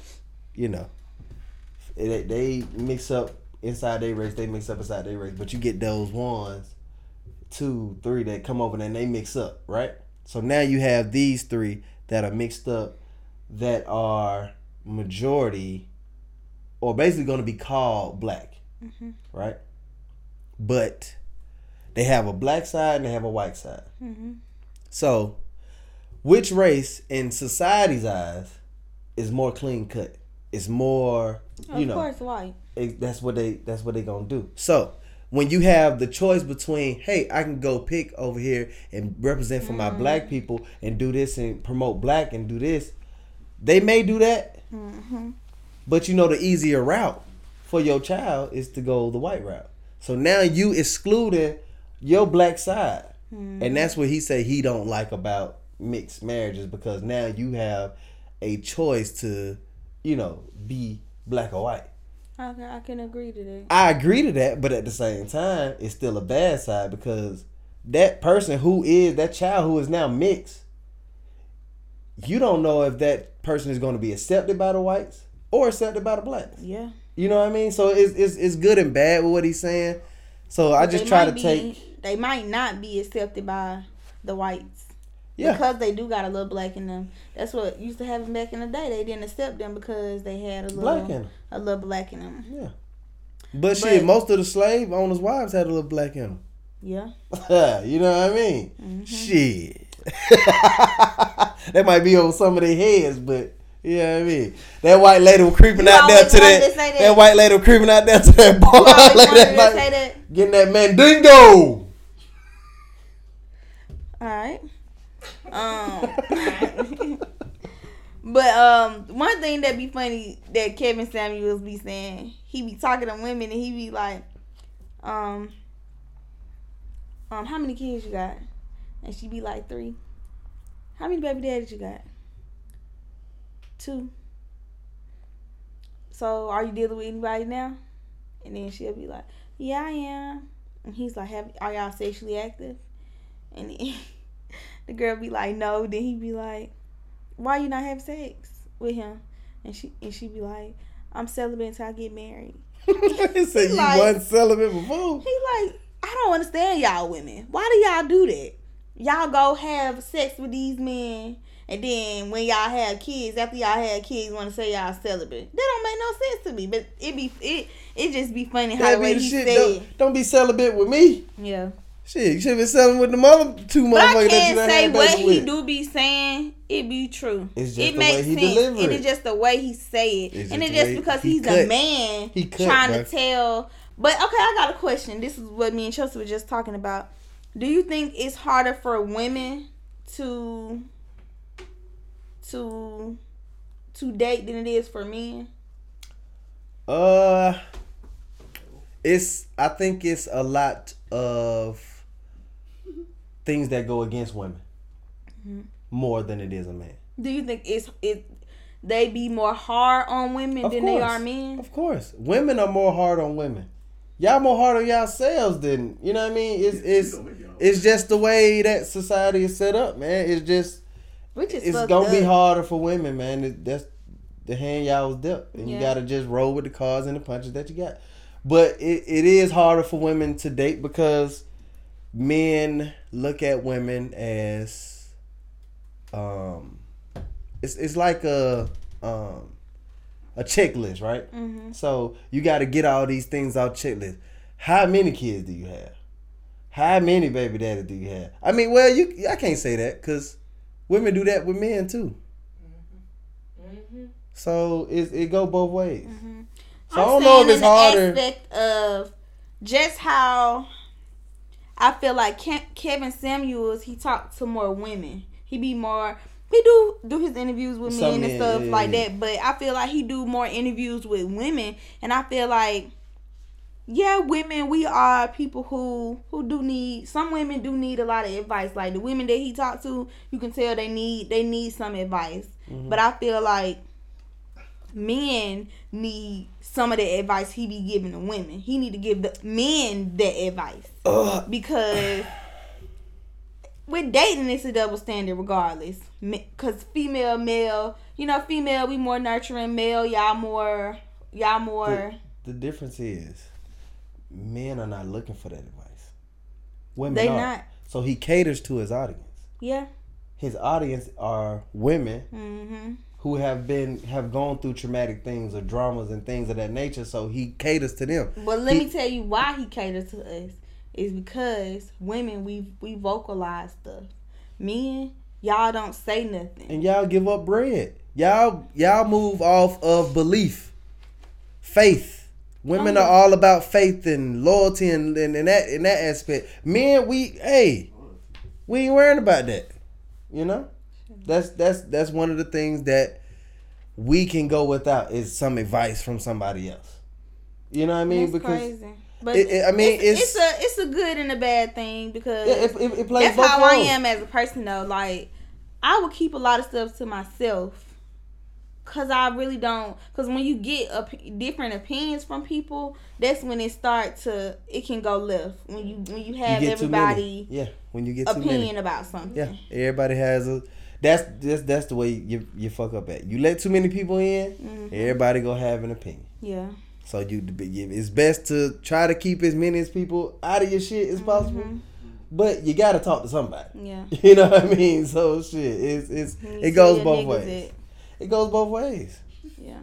They mix up inside their race, they mix up inside their race, but you get those ones, 2, 3 that come over and they mix up, right? So now you have these 3 that are mixed up that are majority, or basically going to be called black, right? But they have a black side and they have a white side. Mm-hmm. So, which race in society's eyes is more clean cut? It's more, Of course, white. That's what they gonna do. So, when you have the choice between, hey, I can go pick over here and represent for my black people and do this and promote black and do this, they may do that. Mm-hmm. But the easier route for your child is to go the white route. So now you excluding your black side. And that's what he say he don't like about mixed marriages, because now you have a choice to, be black or white. I can agree to that. I agree to that, but at the same time, it's still a bad side, because that person that child who is now mixed, you don't know if that person is going to be accepted by the whites or accepted by the blacks. Yeah. You know what I mean? So it's good and bad with what he's saying. So I just try to take. They might not be accepted by the whites. Yeah. Because they do got a little black in them. That's what used to happen back in the day. They didn't accept them because they had a little black in them. Yeah. But shit, most of the slave owners' wives had a little black in them. Yeah. You know what I mean? Mm-hmm. Shit. That might be on some of their heads, but you know what I mean? That white lady was creeping out there to that. That white lady was creeping out there to that bar like that. Getting that mandingo. Alright. But one thing that be funny that Kevin Samuels be saying, he be talking to women and he be like, how many kids you got? And she be like 3. How many baby daddies you got? 2. So are you dealing with anybody now? And then she'll be like, yeah, I am. And he's like, are y'all sexually active? And then the girl be like, no. Then he be like, why you not having sex with him? And she be like, I'm celibate until I get married. He said you wasn't celibate before. He like, I don't understand y'all women. Why do y'all do that? Y'all go have sex with these men, and then when y'all have kids, after y'all had kids, want to say y'all celibate. That don't make no sense to me. But it just be funny how the way he said it. Don't be celibate with me. Yeah. Shit, you should have been selling with the mother 2 motherfuckers that you can't done say had what baby he with. do be saying. It be true. It's just it the makes way he sense. deliver It it. is just the way he say it, It's and just it's the just way because he he's cut. a man trying to tell. But okay, I got a question. This is what me and Chelsea were just talking about. Do you think it's harder for women to date than it is for men? I think it's a lot of things that go against women more than it is a man. Do you think they be more hard on women Of than they course. are men? Of course, women are more hard on women. Y'all more hard on yourselves than you know what I mean. It's just the way that society is set up, man. It's just Which is it's fucked gonna be up. harder for women, man. That's the hand y'all was dealt, and you Yeah. gotta just roll with the cards and the punches that you got. But it is harder for women to date because men look at women as it's like a checklist, right? Mm-hmm. So you got to get all these things off checklist. How many kids do you have? How many baby daddies do you have? I mean, well, I can't say that because women do that with men too. Mm-hmm. So it go both ways. Mm-hmm. So I don't know if it's in the harder. aspect of just how I feel like Kevin Samuels, he talked to more women. He do his interviews with Some men and men, stuff yeah, like yeah. that. But I feel like he do more interviews with women, and I feel like, yeah, women, we are people who do need, some women do need a lot of advice. Like the women that he talked to, you can tell they need some advice. Mm-hmm. But I feel like men need some of the advice he be giving to women. He need to give the men that advice. Because with dating, it's a double standard regardless. Because female, male, female, we more nurturing. Male, y'all more. The difference is men are not looking for that advice. Women They are. not. So he caters to his audience. Yeah. His audience are women Mm-hmm. who have gone through traumatic things or dramas and things of that nature. So he caters to them. But let me tell you why he caters to us. Is because women, we vocalize stuff. Men, y'all don't say nothing. And y'all give up bread. Y'all move off of belief, faith. Women Oh, are yeah. all about faith and loyalty and that aspect. Men, we ain't worrying about that. You know, that's one of the things that we can go without is some advice from somebody else. You know what I mean? That's Because crazy. But it's a good and a bad thing because it plays that's both how roles. I am as a person though. Like I would keep a lot of stuff to myself because I really don't. Because when you get different opinions from people, that's when it can go left. When you have You get too many. everybody when you get too opinion many. about something. Yeah, everybody has a. That's the way you fuck up at. You let too many people in, Mm-hmm. everybody gonna have an opinion. Yeah. So it's best to try to keep as many as people out of your shit as possible. Mm-hmm. But you gotta talk to somebody. Yeah. You know what I mean? So shit, it goes both ways. It goes both ways. Yeah.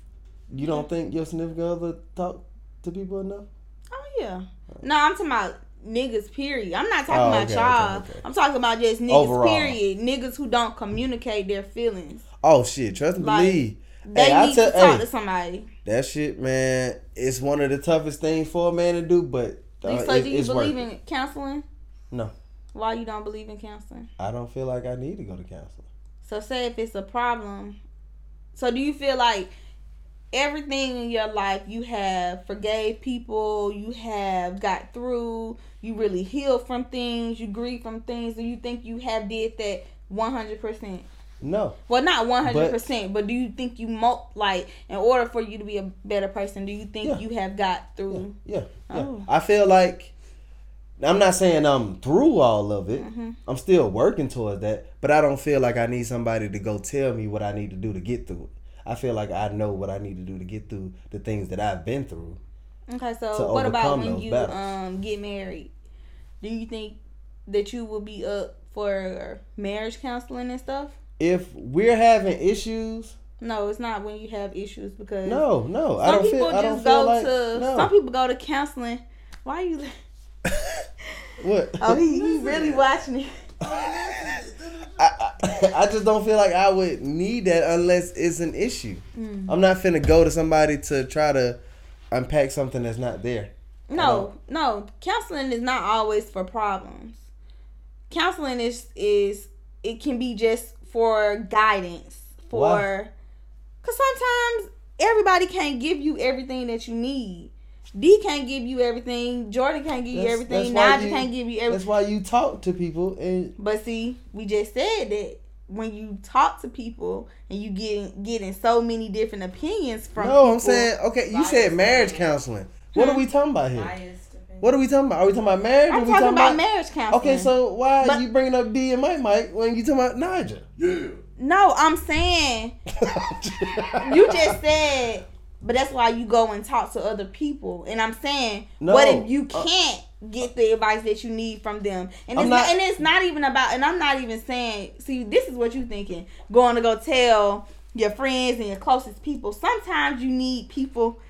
You don't think your significant other talk to people enough? Oh yeah. No, I'm talking about niggas. Period. I'm not talking about okay, y'all. okay. I'm talking about just niggas. Overall. Period. Niggas who don't communicate their feelings. Oh shit, trust and Like, believe. They need to talk to somebody. That shit, man, it's one of the toughest things for a man to do, but So do you it's believe worth it. in counseling? No. Why you don't believe in counseling? I don't feel like I need to go to counseling. So say if it's a problem. So do you feel like everything in your life you have forgave people, you have got through, you really healed from things, you grieve from things, do you think you have did that 100%? No. Well, not 100%, but do you think you in order for you to be a better person, do you think you have got through? Yeah. Oh. I feel like, I'm not saying I'm through all of it. Mm-hmm. I'm still working towards that, but I don't feel like I need somebody to go tell me what I need to do to get through it. I feel like I know what I need to do to get through the things that I've been through. Okay, to so what about overcome when those you battles. get married? Do you think that you will be up for marriage counseling and stuff? If we're having issues, No, it's not when you have issues because no, I some don't people feel. I don't just feel go like to no. some people go to counseling. Why you? What? Oh, he really watching it. I just don't feel like I would need that unless it's an issue. Mm. I'm not finna go to somebody to try to unpack something that's not there. No, counseling is not always for problems. Counseling is it can be just for guidance. Because sometimes everybody can't give you everything that you need. D can't give you everything. Jordan can't give you everything. That's why Naja can't give you everything. That's why you talk to people and But see, we just said that when you talk to people and you getting so many different opinions from No, people. I'm saying, okay, you said marriage counseling. What are we talking about here? Biased opinion. What are we talking about? Are we talking about marriage? I'm or we talking about marriage counseling. Okay, so why But- are you bringing up B and Mike when you talking about Nigel? Yeah. No, I'm saying you just said, but that's why you go and talk to other people. And I'm saying, No, what if you can't get the advice that you need from them? And it's not even about. And I'm not even saying. See, this is what you thinking. Going to go tell your friends and your closest people. Sometimes you need people.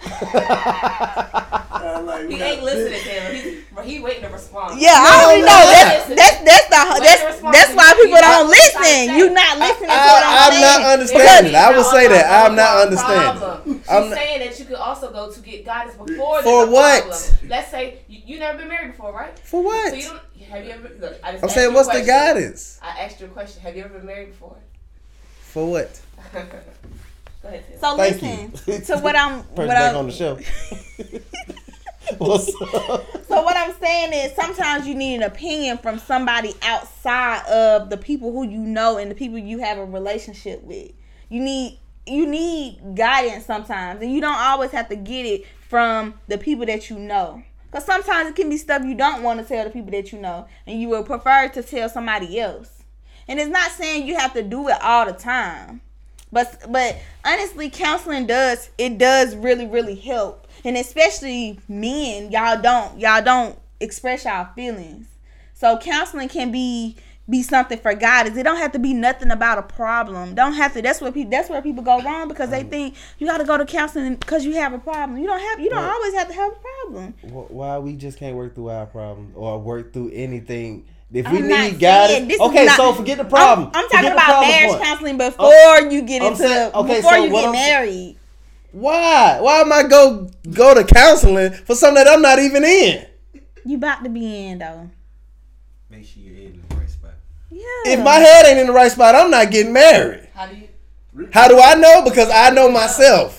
Like, He ain't listening to him. He waiting to respond. Yeah, I already know. That's why people don't Listen. listen. You not listening to what I'm I'm not saying. understanding. I would say that I'm not understanding. She's I'm not- saying that you could also go to get guidance before. For there's a what? problem. Let's say you never been married before, right? For what? So you don't. Have you ever? Look, I just I'm asked saying, you a what's the question. guidance? I asked you a question. Have you ever been married before? For what? Go ahead. Tim. So Thank listen you. to what I'm. Press what back I'm on the show. What's up? So what I'm saying is sometimes you need an opinion from somebody outside of the people who you know and the people you have a relationship with. You need guidance sometimes, and you don't always have to get it from the people that you know. Because sometimes it can be stuff you don't want to tell the people that you know, and you would prefer to tell somebody else. And it's not saying you have to do it all the time. But honestly, counseling does really, really help. And especially men, y'all don't express y'all feelings. So counseling can be something for guidance. It don't have to be nothing about a problem. Don't have to. That's where people go wrong because they think you got to go to counseling because you have a problem. You don't always have to have a problem. Why we just can't work through our problems or work through anything? If I'm we not need guidance, saying- this is okay. not- So forget the problem. I'm Forget talking the about problem marriage part. counseling before you get I'm into saying- okay, before so you what get I'm- married. Why? Why am I go to counseling for something that I'm not even in? You about to be in though. Make sure your head in the right spot. Yeah. If my head ain't in the right spot, I'm not getting married. How do you? How do I know? Because I know myself.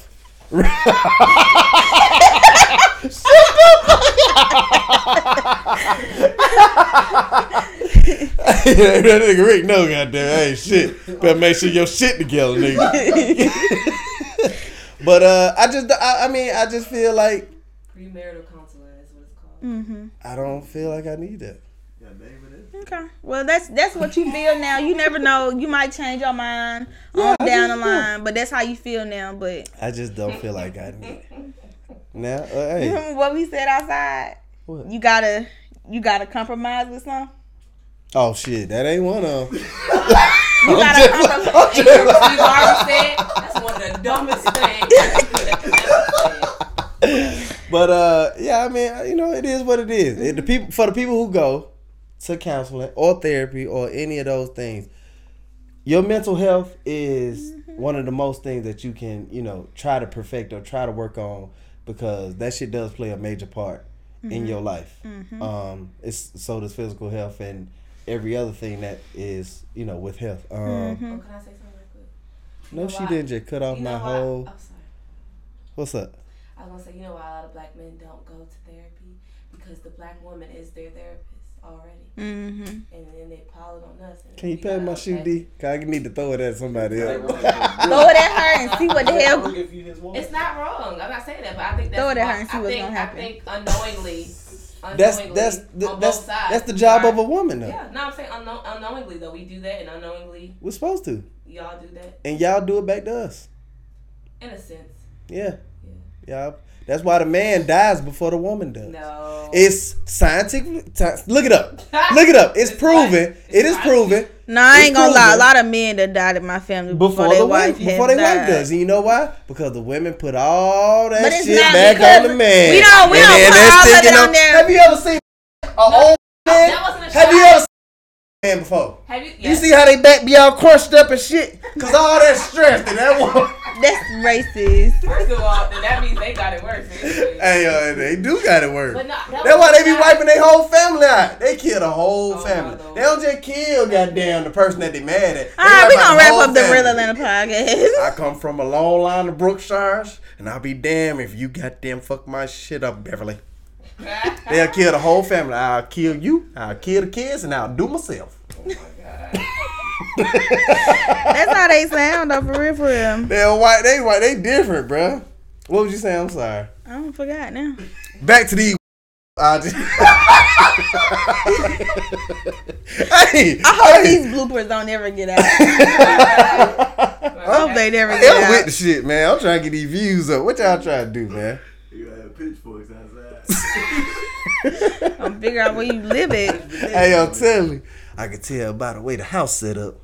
That nigga Rick know, goddamn, hey shit. Better make sure your shit together, nigga. But I just feel like Premarital counseling is what it's called. Mm-hmm. I don't feel like I need that. Yeah, name it. Okay. Well, that's what you feel now. You never know. You might change your mind on I down just the line, but that's how you feel now. But I just don't feel like I need it. Now, hey, remember what we said outside? what? You gotta compromise with some. Oh shit, that ain't one of them. You gotta compromise. And you already said that's one of the dumbest things you could have ever said. But yeah, I mean, you know, it is what it is. The people who go to counseling or therapy or any of those things, your mental health is one of the most things that you can, you know, try to perfect or try to work on, because that shit does play a major part in your life. It's so does physical health and every other thing that is, you know, with health. Oh, can I say something real quick? You No, know she why? didn't just cut off You my know why? whole. I'm sorry. What's up? I was gonna say, you know why a lot of black men don't go to therapy? Because the black woman is their therapist already, Mm-hmm. and then they pile it on us. And Can you we pat gotta my shoe, okay. D? 'Cause I need to throw it at somebody else. Throw it at her and see what the hell. If you his woman. It's not wrong. I'm not saying that, but I think that's Throw it at why- her and see I what's think, gonna happen. I think unknowingly That's on both that's sides, the job we of a woman, though. Yeah, no, I'm saying unknowingly though. We do that, and unknowingly We're supposed to, y'all do that and y'all do it back to us. in a sense. Yeah, Yeah. yeah. That's why the man dies before the woman does. No. It's scientifically. Look it up. Look it up. It's proven. It is proven. No, I ain't It's gonna lie. A proven. lot of men that died in my family Before their the wife wife, before their wife died. does, and you know why? Because the women put all that But it's shit not back because on the man. we don't And put then they're all of it sticking on there. Have you ever seen an old man? That wasn't a Have you shot. ever seen a man before? Have you? You see how they back be all crunched up and shit? Cause all that stress that that woman. That's racist. First of all, then that means they got it worse. Hey, they do got it worse. But no, That's why they be wiping their whole family out. They kill the whole Oh, family. my Lord. They don't just kill goddamn the person that they mad at. They All right, wipe we out gonna wrap whole up the family. Real Atlanta podcast. I come from a long line of Brookshires, and I'll be damned if you goddamn fuck my shit up, Beverly. They'll kill the whole family. I'll kill you, I'll kill the kids, and I'll do myself. Oh my God. That's how they sound though, for real, for real. They're white. They different, bro. What was you saying? I'm sorry. I don't forgot now. Back to these. Hey, I hope these bloopers don't ever get out. I hope they never I'm get with out. the shit, man. I'm trying to get these views up. What y'all trying to do, man? You gotta have pitchforks outside. I'm figuring out where you live at. Hey, I'm telling you, I can tell by the way the house set up.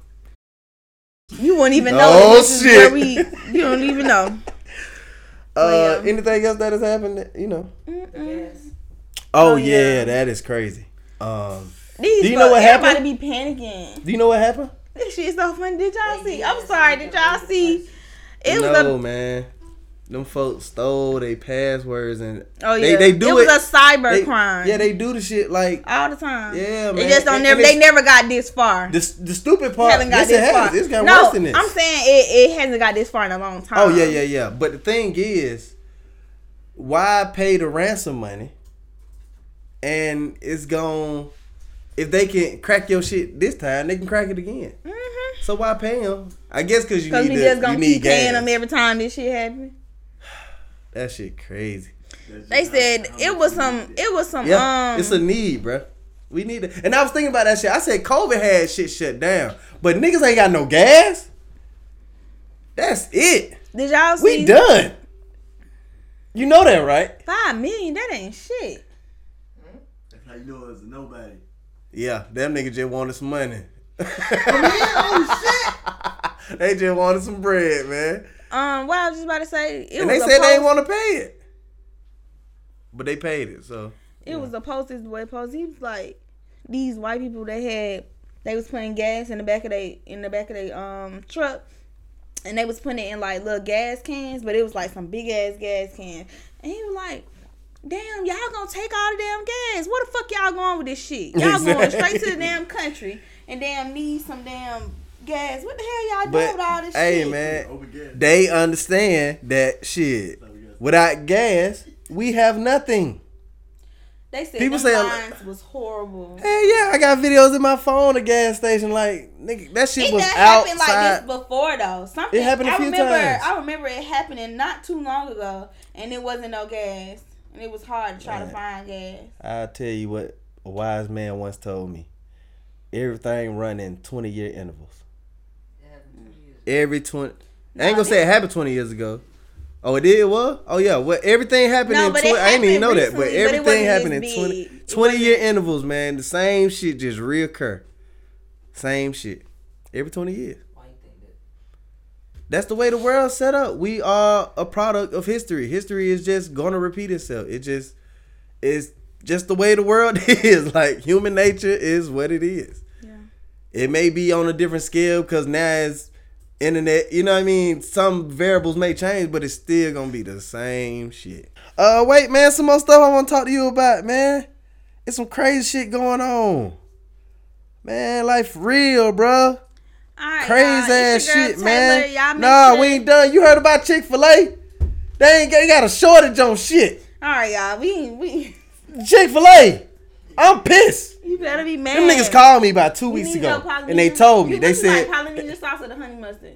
You won't even know. Oh, this is shit. where you don't even know. Yeah. Anything else that has happened? You know. Yes. Oh, yeah. yeah, that is crazy. These Do you know what everybody happened? be panicking. Do you know what happened? This shit is so funny. Did y'all see? Yeah, I'm sorry. Did y'all see? It was No, man. Them folks stole their passwords and Oh yeah, they do it was it. a cyber they, crime. Yeah, they do the shit like all the time. Yeah, They man. just don't And never. it's- They never got this far. the stupid part. Haven't got Yes, it this far. has. It's got no, worse than this. I'm saying it hasn't got this far in a long time. Oh yeah. But the thing is, why pay the ransom money? And it's gone. If they can crack your shit this time, they can crack it again. Mm-hmm. So why pay them? I guess because you Because need we the, just you gonna need keep paying gas. them every time this shit happen. That shit crazy. They said it was some. Yeah, it's a need, bruh. We need it. And I was thinking about that shit. I said COVID had shit shut down, but niggas ain't got no gas. That's it. Did y'all see? We done. You know that, right? $5 million. That ain't shit. That's how you know it's a nobody. Yeah, them niggas just wanted some money. Oh shit! They just wanted some bread, man. What I was just about to say. It And was they a said they post- didn't want to pay it, but they paid it. So It was a post. This boy post. He was like, these white people they was putting gas in the back of they truck, and they was putting it in like little gas cans, but it was like some big ass gas can. And he was like, "Damn, y'all gonna take all the damn gas? What the fuck y'all going with this shit? Y'all going straight to the damn country and damn need some damn gas? What the hell y'all doing But with all this hey, shit?" man, Over gas. they understand that shit. Without gas, we have nothing. They said People them say- lines was horrible. Hey, yeah, I got videos in my phone at gas station. Like, nigga, that shit It was done happened like outside. this before though. Something It happened a few times. I remember it happening not too long ago, and it wasn't no gas, and it was hard to try to find gas. I'll tell you what a wise man once told me. Everything run in 20-year intervals. Every 20. I ain't gonna say it happened 20 years ago. Oh, it did? What? Oh, yeah. Well, everything happened No, in but 20. it I didn't even know happened that. But recently, but it everything wasn't happened in this 20, big. It 20-year wasn't- intervals, man. The same shit just reoccur. Same shit. Every 20 years. Why you think that? That's the way the world's set up. We are a product of history. History is just gonna repeat itself. It's just the way the world is. Like, human nature is what it is. Yeah. It may be on a different scale because now it's internet. You know what I mean? Some variables may change, but it's still gonna be the same shit. Wait, man. Some more stuff I want to talk to you about, man. It's some crazy shit going on, man. Life real, bruh. Alright, Crazy y'all, ass it's your girl shit, Taylor. man. Y'all make Nah, sure- we ain't done. You heard about Chick-fil-A? They got a shortage on shit. Alright, y'all. We Chick-fil-A. I'm pissed. you better be mad. Them niggas called me about 2 You weeks need your ago, Polynesian- and they told me. You They look said, like Polynesian sauce or the honey mustard.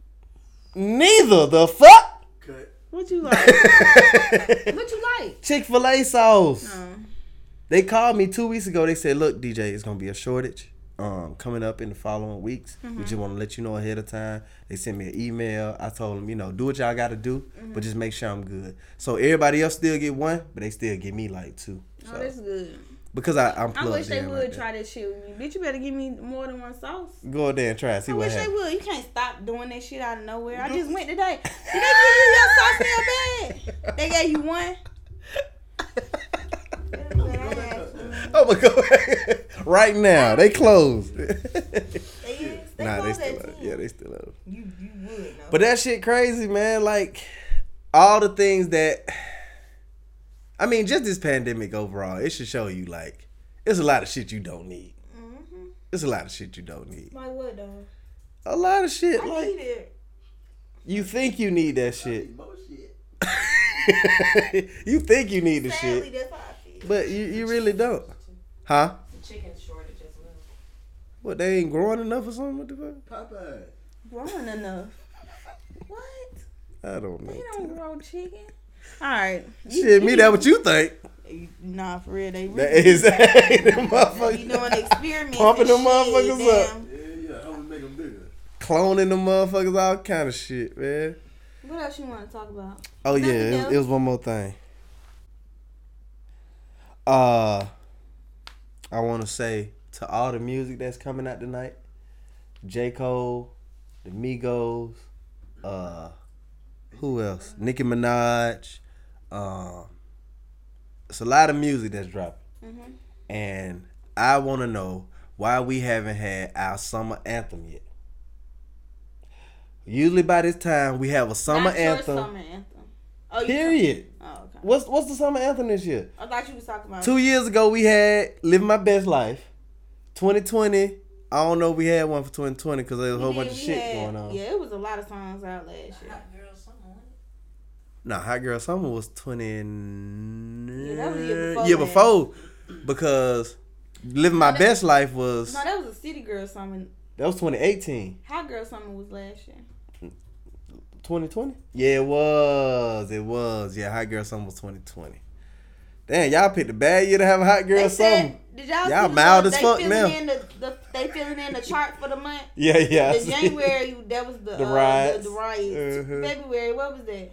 neither the fuck. Cut. What you like? What you like? Chick-fil-A sauce. Oh. They called me 2 weeks ago. They said, look, DJ, it's going to be a shortage coming up in the following weeks. We just want to let you know ahead of time. They sent me an email. I told them, do what y'all got to do, but just make sure I'm good. So everybody else still get one, but they still give me like two. Oh, So, that's good. because I'm I plugged wish they in would like that. try that shit with me. Bitch, you better give me more than one sauce. Go out there and try. See I what wish they happens. would. You can't stop doing that shit out of nowhere. I just went today. Did they give you your sauce in your bag? They gave you one? Oh my God! Right now they closed. They Nah, they closed still at up. 10. Yeah, they still up. You would know. But that shit crazy, man. Like all the things that, I mean, just this pandemic overall, it should show you like it's a lot of shit you don't need. Mm-hmm. It's a lot of shit you don't need. Like what though? A lot of shit. I Like need it. you think you need that shit. Bullshit. You think you need the Sadly, shit, that's how I feel. but you really don't. Huh? The chicken shortage as well. What, they ain't growing enough or something? What the fuck? Popeye. Growing enough. What? I don't know. They don't grow chicken. All right. Shit, me, that what you think. Nah, for real, they That really is, them be motherfuckers. doing experiments. Pumping and them shit, motherfuckers up. damn. Yeah, how we make them bigger? Cloning them motherfuckers, all kind of shit, man. What else you want to talk about? Oh, Nothing yeah, else? it was one more thing. I want to say to all the music that's coming out tonight, J. Cole, the Migos, who else? Nicki Minaj. It's a lot of music that's dropping. Mm-hmm. And I want to know why we haven't had our summer anthem yet. Usually by this time, we have a summer Not your anthem. summer anthem. Oh, you Period. Oh, okay. What's the summer anthem this year? I thought you was talking about 2 years ago, we had Living My Best Life. 2020, I don't know if we had one for 2020 because there was a whole bunch of shit going on. Yeah, it was a lot of songs out last year. Hot girl summer. Nah, Hot Girl Summer was 20... Yeah, that was the year before. year before, because Living My Best Life was... No, that was a City Girl summer. That was 2018. Hot Girl summer was last year. 2020? Yeah, it was. Yeah, Hot Girl Summer was 2020. Damn, y'all picked a bad year to have a Hot Girl Summer. Did y'all Y'all see mild the, as fuck now. They filling in the chart for the month. Yeah. The January, that was the riots. The riots. Uh-huh. February, what was that?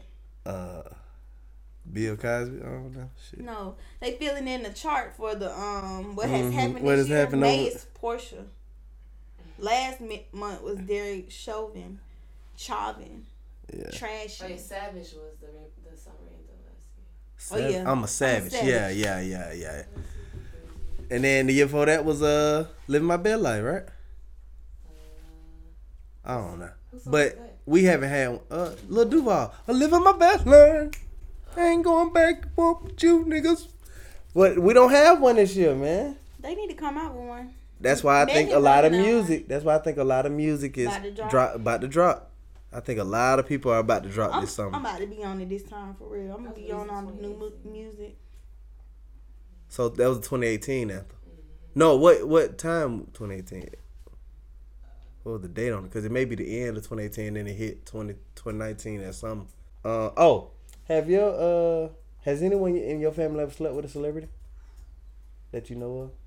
Bill Cosby? I don't know. Shit. No, they filling in the chart for the what has happened What this has year. happened May over- is Portia. Last month was Derek Chauvin. Yeah. Trashy. Oh, yeah, Savage was the summer anthem last Oh, yeah. I'm a savage. I'm a savage. Yeah. year. And then the year before that was Living My Best Life, right? I don't know. Whose song But was that? we haven't had Lil Duval. I'm living my best life. I ain't going back and forth with you niggas. But we don't have one this year, man. They need to come out with one. That's why I think a Megan lot of working on music. That's why I think a lot of music is about to drop. I think a lot of people are about to drop this summer. I'm about to be on it this time for real. I'm gonna be on all the new music. So that was 2018 anthem. No, what time 2018? What was the date on it? Because it may be the end of 2018, then it hit 2019 at some. Has anyone in your family ever slept with a celebrity that you know of?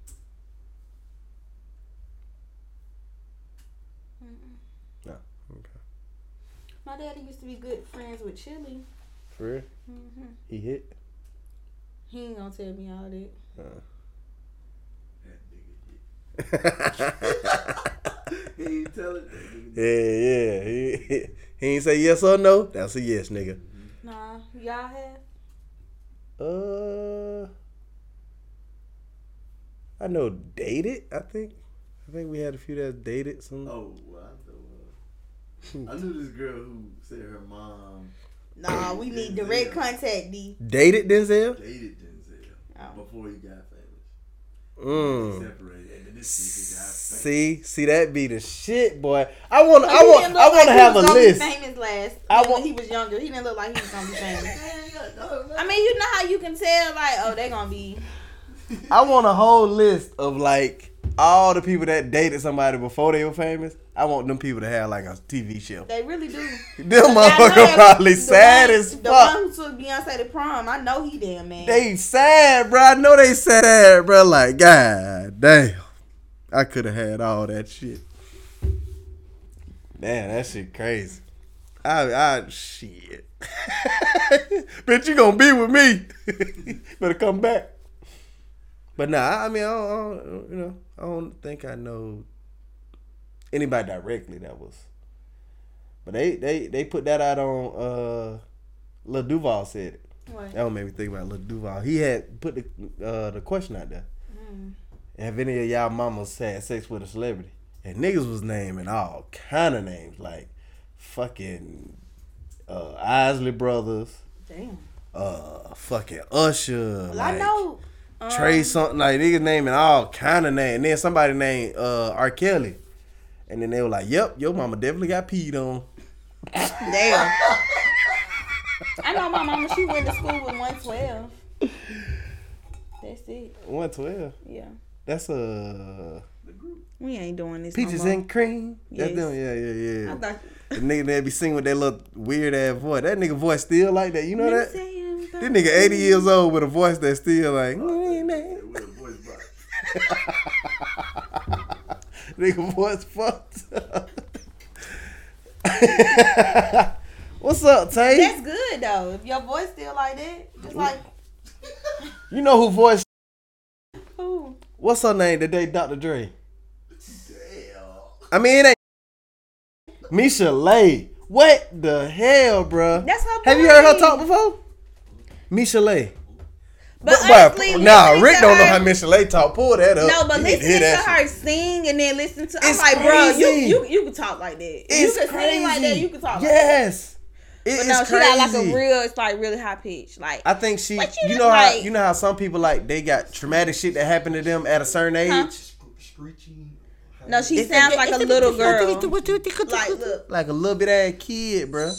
No. Okay. My daddy used to be good friends with Chili. For real? Mm-hmm. He hit? He ain't gonna tell me all that. He ain't tell it. Yeah. He ain't say yes or no. That's a yes, nigga. Nah, y'all have? I know dated. I think we had a few that dated some. Oh, well, I knew this girl who said her mom Nah, we need direct contact, D. Dated Denzel. dated Denzel Oh. before he got famous. They Mm. separated, and then this nigga got famous. See that be the shit, boy. I want But he didn't look like to he have a was gonna be list. famous last. I when want- he was younger, he didn't look like he was gonna be famous. I mean, you know how you can tell, like, oh, they gonna be. I want a whole list of like all the people that dated somebody before they were famous. I want them people to have like a TV show. They really do. Them I know motherfuckers that- probably the sad one- as The fuck. one who took Beyonce to prom, I know he damn man. They sad, bro. I know they sad, bro. Like, god damn. I could have had all that shit. Damn, that shit crazy. I shit. Bitch, you gonna be with me. Better come back. But nah, I mean, I don't think I know anybody directly that was. But they put that out on Lil Duval said it. What? That one made me think about Lil Duval. He had put the question out there. Mm. Have any of y'all mamas had sex with a celebrity? And niggas was naming all kind of names like fucking Isley Brothers, Damn. fucking Usher, Well, like I know. Trey something, like niggas naming all kind of names. And then somebody named R. Kelly. And then they were like, yep, your mama definitely got peed on. Damn. I know my mama, she went to school with 112. That's it. 112. Yeah. That's We ain't doing this. Peaches no more. and Cream. That's Yes. them. Yeah. I thought. The nigga that be singing with that little weird ass voice. That nigga voice still like that. You know that? This nigga 80 years old with a voice that's still like. Nigga voice fucked up. What's up, Tay? That's good though. If your voice still like that, just like You know who voice? who? What's her name today? Dr. Dre. Damn. I mean, it ain't Misha Lay. What the hell, bruh? That's her. Have you heard her talk before? Misha Lay. But Bruh, honestly, nah, listening Rick to don't know her- how Misha Lay talk. Pull that up. No, but You need to hear listening to that her shit. sing and then listen to, I'm It's like, bro, crazy. you can talk like that. It's you can crazy. sing like that. You can talk. Like that. Yes. It But is no, she crazy. got like a real. It's like really high pitch. Like I think she. What You you know look how like? you know how some people like they got traumatic shit that happened to them at a certain age. Huh? Screeching. no, she sounds like a little girl. Like look, Like a little bit ass kid, bruh.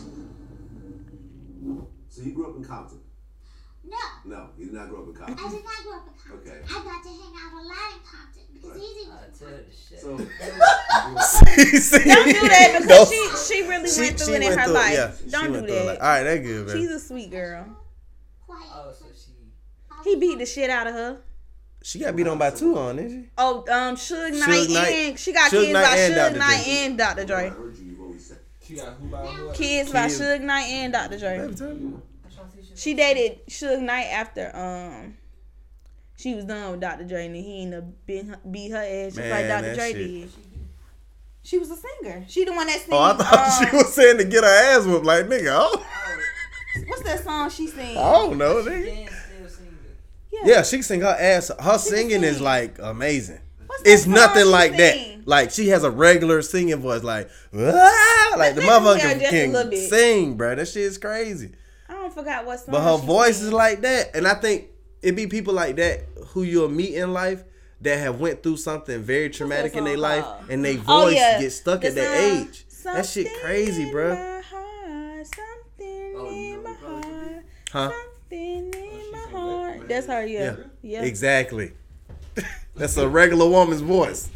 So you grew up in Compton? No, No, you did not grow up in I Compton. did not grow up in Compton. Okay. I got to hang out a lot in Compton because Easy I was tell the shit. So See, don't do that because she really went through it in her life. Yeah, she Don't do went through it. that. All right, that good, man. She's a sweet girl. quiet. Oh, so she. He beat the shit out of her. She got beat on by 2 on, didn't she? Oh, Suge Knight Knight. and she got Suge kids Knight by and Suge Dr. Knight Dre. and Dr. I Dre. heard you've always said. She got who by what? Kids by Kids. Suge Knight and Dr. Dre. Baby, tell me. I'm trying to see shit. She dated Suge Knight after she was done with Dr. Dre and then he ended up beat her ass just like Man, Dr. that Dre shit. did. She was a singer. She the one that sings. Oh, I thought she was saying to get her ass whooped. Like, nigga, oh, What's that song she sings? I don't know, She nigga. can still sing it. Yeah, she can sing her ass. Her singing is sing. like amazing. What's that It's song nothing she like sing? that. Like she has a regular singing voice, like like the Listen to her motherfucker just a little can bit. sing, bro. That shit is crazy. I don't forgot what song. But her she voice sing. is like that, and I think it be people like that who you'll meet in life that have went through something very traumatic in their song life, called? and their Oh, voice yeah. gets stuck The at that song, age. That shit crazy, Something bro. in my heart, something in my heart, Huh? something in my heart. That's her, yeah. Yeah. Exactly. That's a regular woman's voice.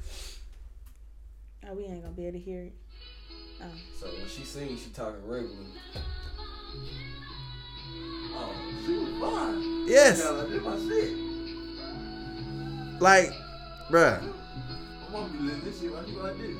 Oh, we ain't gonna be able to hear it. So when she sings, she talking regular. Oh, she was fine. Yes. Yeah, I did my shit. Like, bruh. I want to do this shit. Why you gonna do?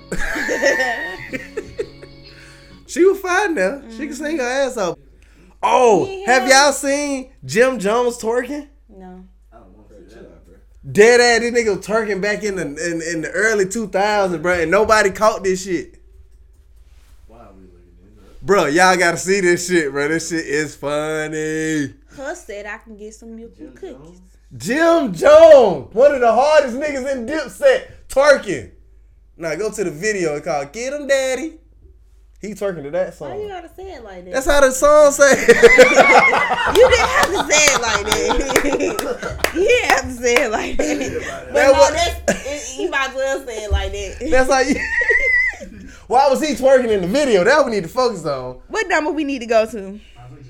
She was fine now. She can sing her ass off. Oh, Yeah. have y'all seen Jim Jones twerking? No. I don't want to see Chill that. out, bro. Dead ass, this nigga was twerking back in the early 2000s, bro, and nobody caught this shit. Why are we looking at this? Bro, y'all gotta see this shit, bro. This shit is funny. Her said I can get some milk and cookies. Jim Jones, one of the hardest niggas in Dipset, twerking. Now go to the video. It's called "Get 'Em Daddy." He twerking to that Why you song. gotta say it like that? That's how the song say. You didn't have to say it like that. You didn't have to say it like that. But That no, was- you might as well say it like that. That's how you. Why was he twerking in the video? That we need to focus on. What number we need to go to?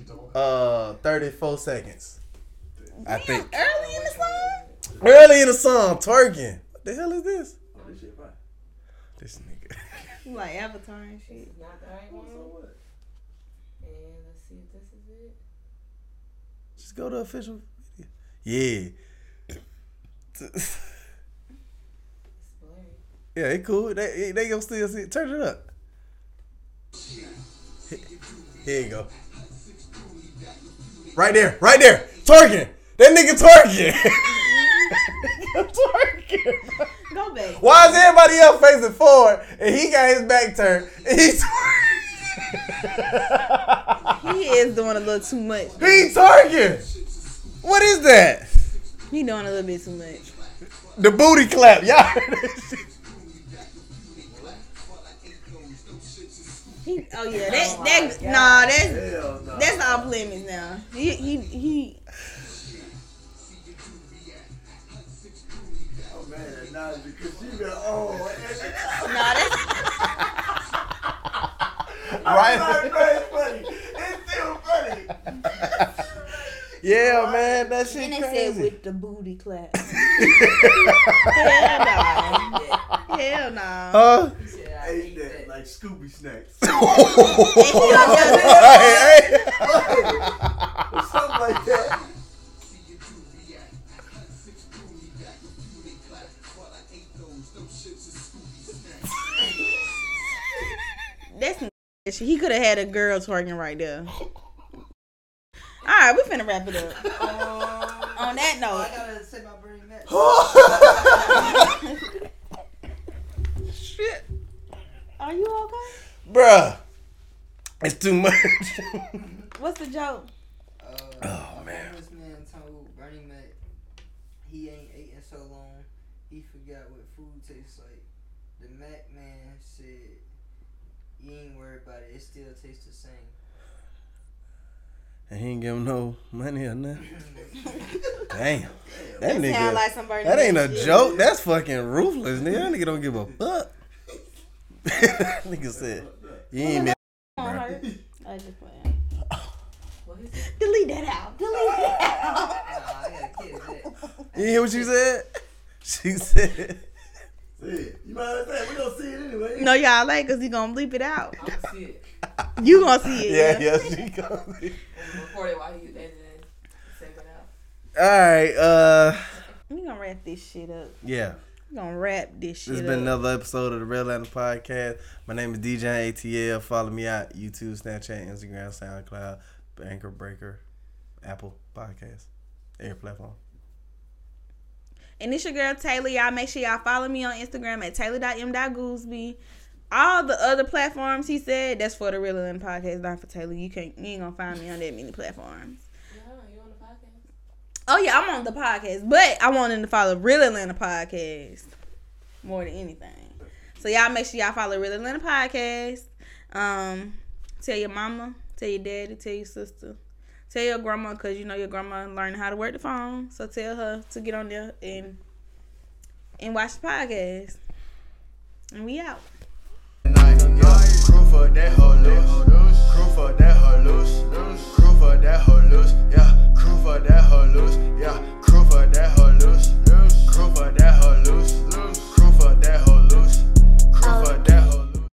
34 seconds. I think Early in the song? early in the song, twerking. What the hell is this? Oh, this shit fine. This nigga. Like Avatar and shit. It's not the right one. And let's see if this is it. Just go to official video. Yeah. It's blurry. Yeah, it cool. They gonna still see it. Turn it up. Here you go. Right there. Twerking. That nigga twerking. Twerking. Go back. Why is everybody else facing forward and he got his back turned and he's twerking? He is doing a little too much. He twerking. What is that? He doing a little bit too much. The booty clap. Y'all heard that shit? Oh yeah, Hell no. that's off limits now. He Oh man, that's not because she been oh. nah, that's Right. It's funny. It's still funny. Yeah, man, that shit And they said crazy. with the booty clap. Hell no. Hell no. Huh? He said, I I ate hate that that. like Scooby snacks. Or something like that. That's some shit. He could have had a girl twerking right there. Alright, we finna wrap it up. On that I note. gotta say my Bernie Mac. Shit. Are you okay? Bruh. It's too much. What's the joke? Oh, man. Homeless man told Bernie Mac he ain't ate in so long, he forgot what food tastes like. The Mac man said, you ain't worried about it, it still tastes the same. And he ain't give him no money or nothing. Damn. That Sound nigga. like some Bernie That ain't a Mac shit. joke. That's fucking ruthless, nigga. That nigga don't give a fuck. Nigga said, you ain't been. Don't hurt. I just playing. What is it? Delete that out. Delete that out. Nah, I gotta kid that. You hear what she said? She said. See it. You might understand. We gonna see it anyway. No, y'all like, cause he gonna bleep it out. I'm gonna see it. You gonna see it. Yeah, she gonna be. Record it while you editing. Send it out. Alright, We gonna wrap this shit up. yeah. We gonna wrap this shit This has up. been another episode of the Real Atlanta Podcast. My name is DJ ATL. Follow me out YouTube, Snapchat, Instagram, SoundCloud, Anchor Breaker, Apple Podcasts, every platform. And it's your girl Taylor. Y'all make sure y'all follow me on Instagram at taylor.m.gooseby. All the other platforms he said, that's for the Real Atlanta Podcast, not for Taylor. You ain't gonna find me on that many platforms. Yeah, you on the podcast? Oh yeah, I'm on the podcast, but I want them to follow Real Atlanta Podcast more than anything. So y'all make sure y'all follow Real Atlanta Podcast. Tell your mama, tell your daddy, tell your sister, tell your grandma, cause you know your grandma learning how to work the phone. So tell her to get on there and watch the podcast. And we out. Crew for that whole loose. Crew for that